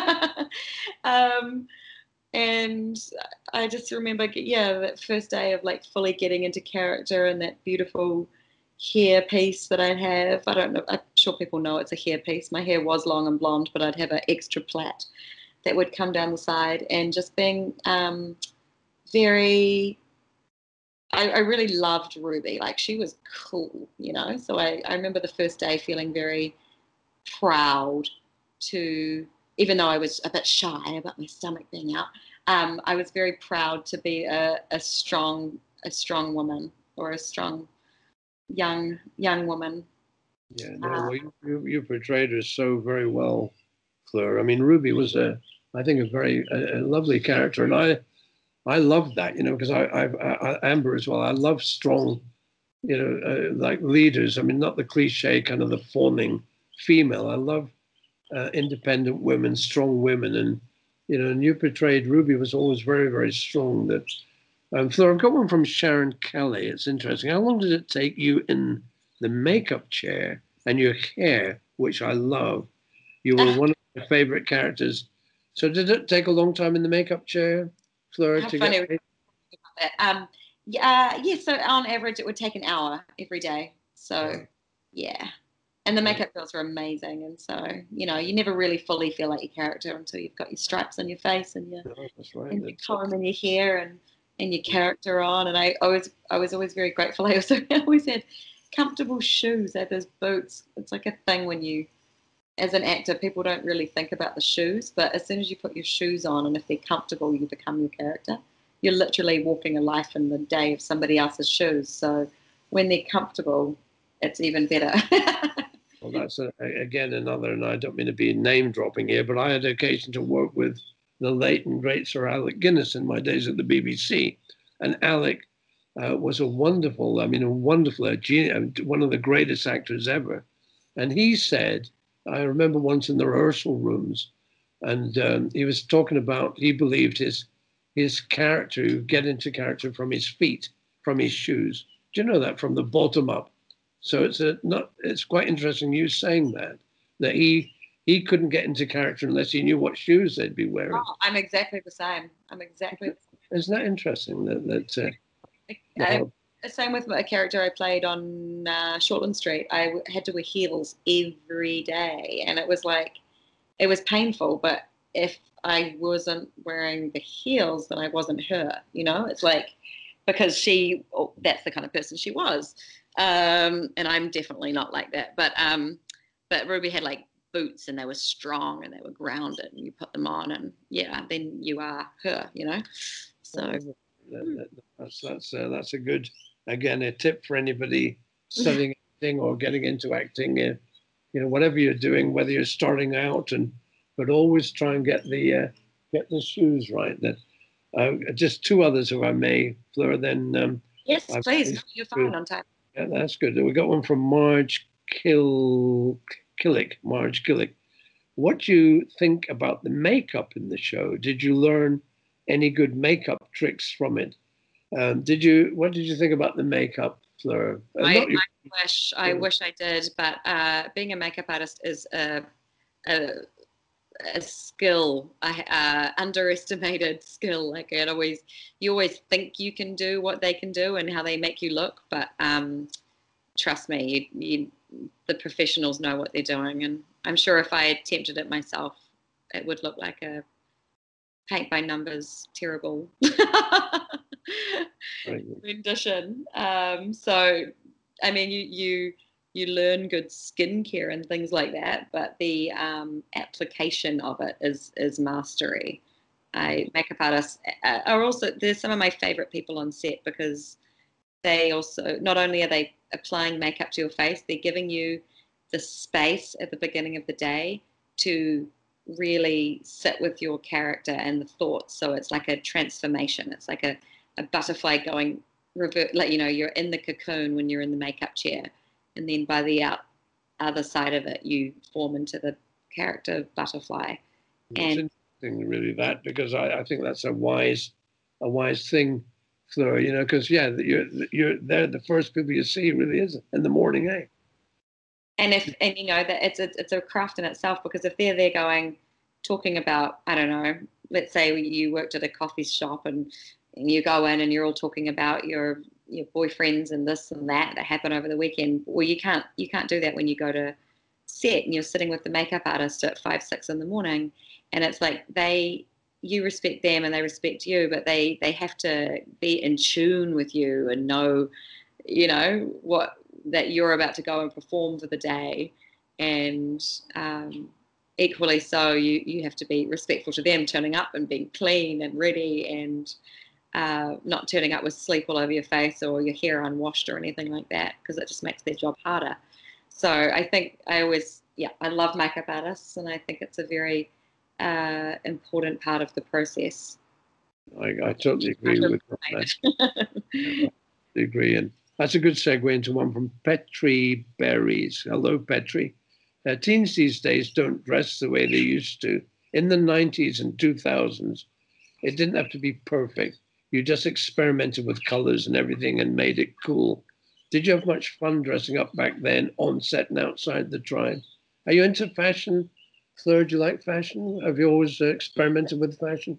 um, and I just remember, yeah, that first day of like fully getting into character and that beautiful hair piece that I'd have. I don't know, I'm sure people know it's a hair piece. My hair was long and blonde, but I'd have an extra plait that would come down the side, and just being um, very, I, I really loved Ruby. Like, she was cool, you know? So I, I remember the first day feeling very proud to, even though I was a bit shy about my stomach being out, um, I was very proud to be a, a strong, a strong woman, or a strong young, young woman. Yeah, no, Uh, well, you, you, you portrayed her so very well, Fleur. I mean, Ruby was a, I think, a very a, a lovely character, and I, I loved that, you know, because I, I, I, Amber as well. I love strong, you know, uh, like leaders. I mean, not the cliche kind of the fawning female. I love uh, independent women, strong women, and you know, and you portrayed Ruby was always very, very strong. That, um, Fleur, I've got one from Sharon Kelly. It's interesting. How long did it take you in the makeup chair and your hair, which I love? You were one of my favorite characters. So did it take a long time in the makeup chair, Fleur, how to funny get? that. Um, yeah, yeah, so on average, it would take an hour every day. So, Wow. yeah. And the makeup girls were amazing. And so, you know, you never really fully feel like your character until you've got your stripes on your face and your, No, that's right. and your That's, comb in your hair and, and your character on. And I always, I was always very grateful. I also always had comfortable shoes. I had those boots. It's like a thing when you, as an actor, people don't really think about the shoes, but as soon as you put your shoes on and if they're comfortable, you become your character. You're literally walking a life in the day of somebody else's shoes. So when they're comfortable, it's even better. well, that's a, again another, and I don't mean to be name dropping here, but I had occasion to work with the late and great Sir Alec Guinness in my days at the B B C, and Alec uh, was a wonderful, I mean, a wonderful, a genius, one of the greatest actors ever. And he said, I remember once in the rehearsal rooms, and um, he was talking about, he believed his his character would get into character from his feet, from his shoes. Do you know that? From the bottom up. So it's a not. It's quite interesting you saying that that he he couldn't get into character unless he knew what shoes they'd be wearing. Oh, I'm exactly the same. I'm exactly the same. Isn't that interesting? That that. Uh, I, I, same with a character I played on uh, Shortland Street. I w- had to wear heels every day, and it was like, it was painful. But if I wasn't wearing the heels, then I wasn't her. You know, it's like, because she, oh, that's the kind of person she was, um, and I'm definitely not like that. But um, but Ruby had like boots, and they were strong, and they were grounded, and you put them on, and yeah, then you are her. You know, so. That, that, that's that's uh, that's a good, again, a tip for anybody studying acting or getting into acting. Uh, you know, whatever you're doing, whether you're starting out, and but always try and get the uh, get the shoes right. That uh, just two others, if I may, Fleur. Then um, yes, I've, please. You're fine on time. Yeah, that's good. We got one from Marge Kill Killick. Marge Killick. What do you think about the makeup in the show? Did you learn any good makeup tricks from it? Um, did you? What did you think about the makeup, Fleur. Uh, I, not your, I wish I wish I did, but uh, being a makeup artist is a a, a skill, a uh, underestimated skill. Like it always, you always think you can do what they can do and how they make you look, but um, trust me, you, you, the professionals know what they're doing, and I'm sure if I attempted it myself, it would look like a paint by numbers, terrible rendition. Um, so, I mean, you you you learn good skincare and things like that, but the um, application of it is is mastery. I makeup artists are also, they're some of my favorite people on set because they also, not only are they applying makeup to your face, they're giving you the space at the beginning of the day to really sit with your character and the thoughts. So it's like a transformation. It's like a, a butterfly going revert, like, you know, you're in the cocoon when you're in the makeup chair. And then by the out, other side of it, you form into the character butterfly. It's And interesting, really, that, because I, I think that's a wise, a wise thing, Fleur, you know, because, yeah, you're, you're, they're the first people you see, really, is in the morning, eh? And if, and you know, that it's, it's, it's a craft in itself, because if they're there going, talking about, I don't know, let's say you worked at a coffee shop and, and you go in and you're all talking about your, your boyfriends and this and that that happened over the weekend. Well, you can't, you can't do that when you go to set and you're sitting with the makeup artist at five, six in the morning. And it's like they, you respect them and they respect you, but they, they have to be in tune with you and know, you know, what, that you're about to go and perform for the day. And um, equally so, you, you have to be respectful to them, turning up and being clean and ready, and uh, not turning up with sleep all over your face or your hair unwashed or anything like that, because it just makes their job harder. So I think I always, yeah, I love makeup artists, and I think it's a very uh, important part of the process. I, I totally agree with that. I agree. And that's a good segue into one from Petri Berries. Hello, Petri. Uh, teens these days don't dress the way they used to. In the nineties and two thousands, it didn't have to be perfect. You just experimented with colors and everything and made it cool. Did you have much fun dressing up back then, on set and outside the tribe? Are you into fashion? Fleur, do you like fashion? Have you always uh, experimented with fashion?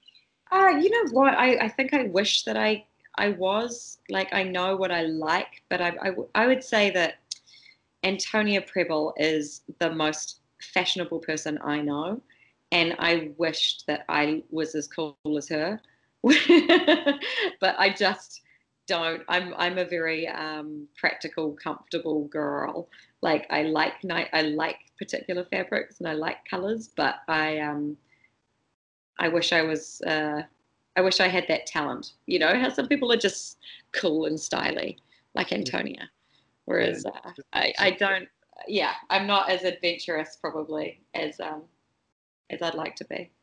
Uh, you know what? I, I think I wish that I I was, like, I know what I like, but I, I, I would say that Antonia Preble is the most fashionable person I know, and I wished that I was as cool as her. But I just don't. I'm I'm a very um, practical, comfortable girl. Like I like night, I like particular fabrics and I like colors, but I um I wish I was. Uh, I wish I had that talent. You know how some people are just cool and styly, like Antonia, whereas uh, I, I don't. Yeah, I'm not as adventurous probably as um, as I'd like to be.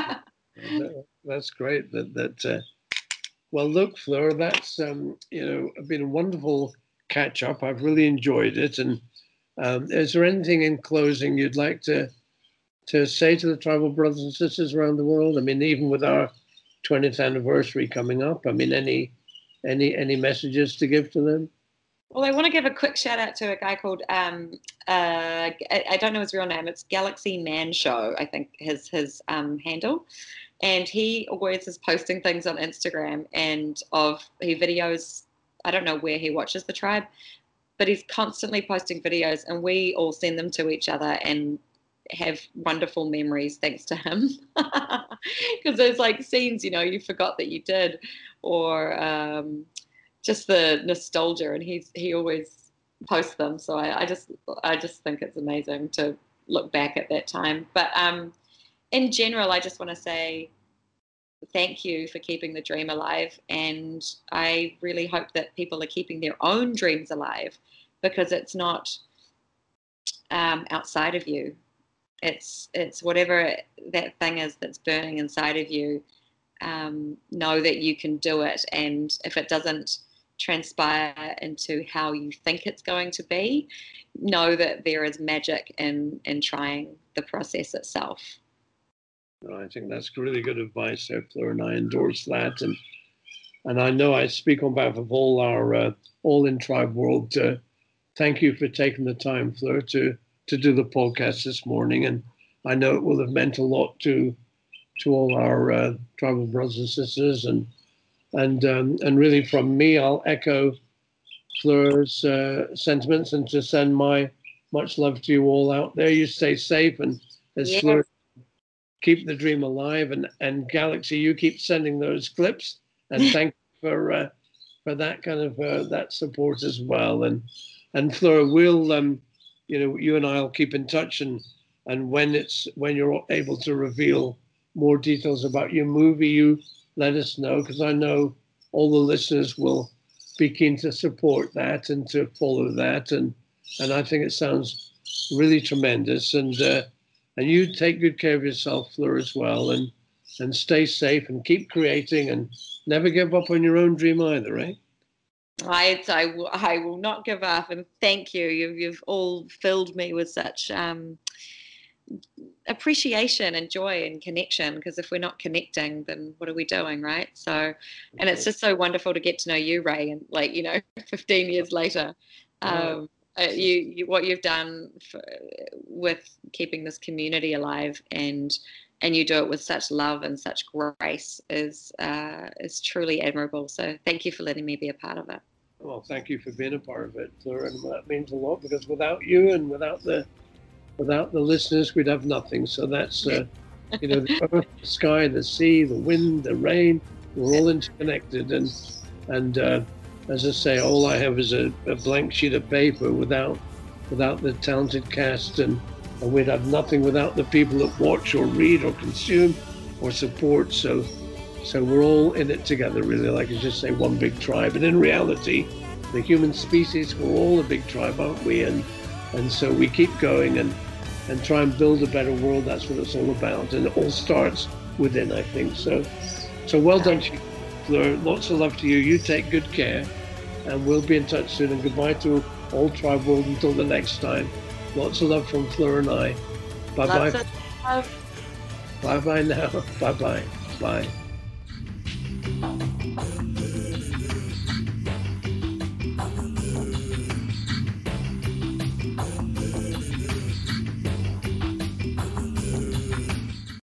That's great. That that. Uh, well, look, Fleur, that's um, you know been a wonderful catch up. I've really enjoyed it. And um, is there anything in closing you'd like to to say to the tribal brothers and sisters around the world? I mean, even with our twentieth anniversary coming up, I mean, any any any messages to give to them? Well, I want to give a quick shout out to a guy called um, uh, I, I don't know his real name. It's Galaxy Man Show, I think his his um, handle, and he always is posting things on Instagram and of he videos. I don't know where he watches the tribe, but he's constantly posting videos, and we all send them to each other and have wonderful memories thanks to him. Because there's like scenes, you know, you forgot that you did, or um, just the nostalgia, and he's he always posts them. So I, I just I just think it's amazing to look back at that time. But um, in general, I just want to say thank you for keeping the dream alive, and I really hope that people are keeping their own dreams alive, because it's not um, outside of you. It's it's whatever that thing is that's burning inside of you. Um, know that you can do it, and if it doesn't transpire into how you think it's going to be, know that there is magic in in trying the process itself. I think that's really good advice there, Fleur, and I endorse that. And and I know I speak on behalf of all our uh, all in Tribe World. Uh, thank you for taking the time, Fleur, to to do the podcast this morning, and I know it will have meant a lot to to all our uh, tribal brothers and sisters, and and um, and really from me, I'll echo Fleur's uh, sentiments and to send my much love to you all out there. You stay safe, and as Yes. Fleur, keep the dream alive, and and Galaxy, you keep sending those clips, and thank you for uh, for that kind of uh, that support as well. And and Fleur, we'll um, you know, you and I'll keep in touch, and and when it's when you're able to reveal more details about your movie, you let us know, because I know all the listeners will be keen to support that and to follow that, and and I think it sounds really tremendous. And uh, and you take good care of yourself, Fleur, as well, and and stay safe and keep creating and never give up on your own dream either, right? I, I, will, I will not give up, and thank you. You've, you've all filled me with such um, appreciation and joy and connection, because if we're not connecting, then what are we doing, right? So, and it's just so wonderful to get to know you, Ray, and like, you know, fifteen years later, um, uh, you, you what you've done for, with keeping this community alive, and and you do it with such love and such grace is uh, is truly admirable. So thank you for letting me be a part of it. Well, thank you for being a part of it, Fleur, and that means a lot, because without you and without the without the listeners, we'd have nothing. So that's uh, you know, the earth, the sky, the sea, the wind, the rain, we're all interconnected, and and uh, as I say, all I have is a, a blank sheet of paper without without the talented cast, and, and we'd have nothing without the people that watch or read or consume or support. So so we're all in it together, really, like I just say, one big tribe. And in reality, the human species, we're all a big tribe, aren't we? And and so we keep going and and try and build a better world. That's what it's all about, and it all starts within, I think. So so well done to you, Fleur. Lots of love to you. You take good care, and we'll be in touch soon. And goodbye to all Tribe World until the next time. Lots of love from Fleur and I. Bye bye. Lots of love. Bye bye now. Bye bye. Bye.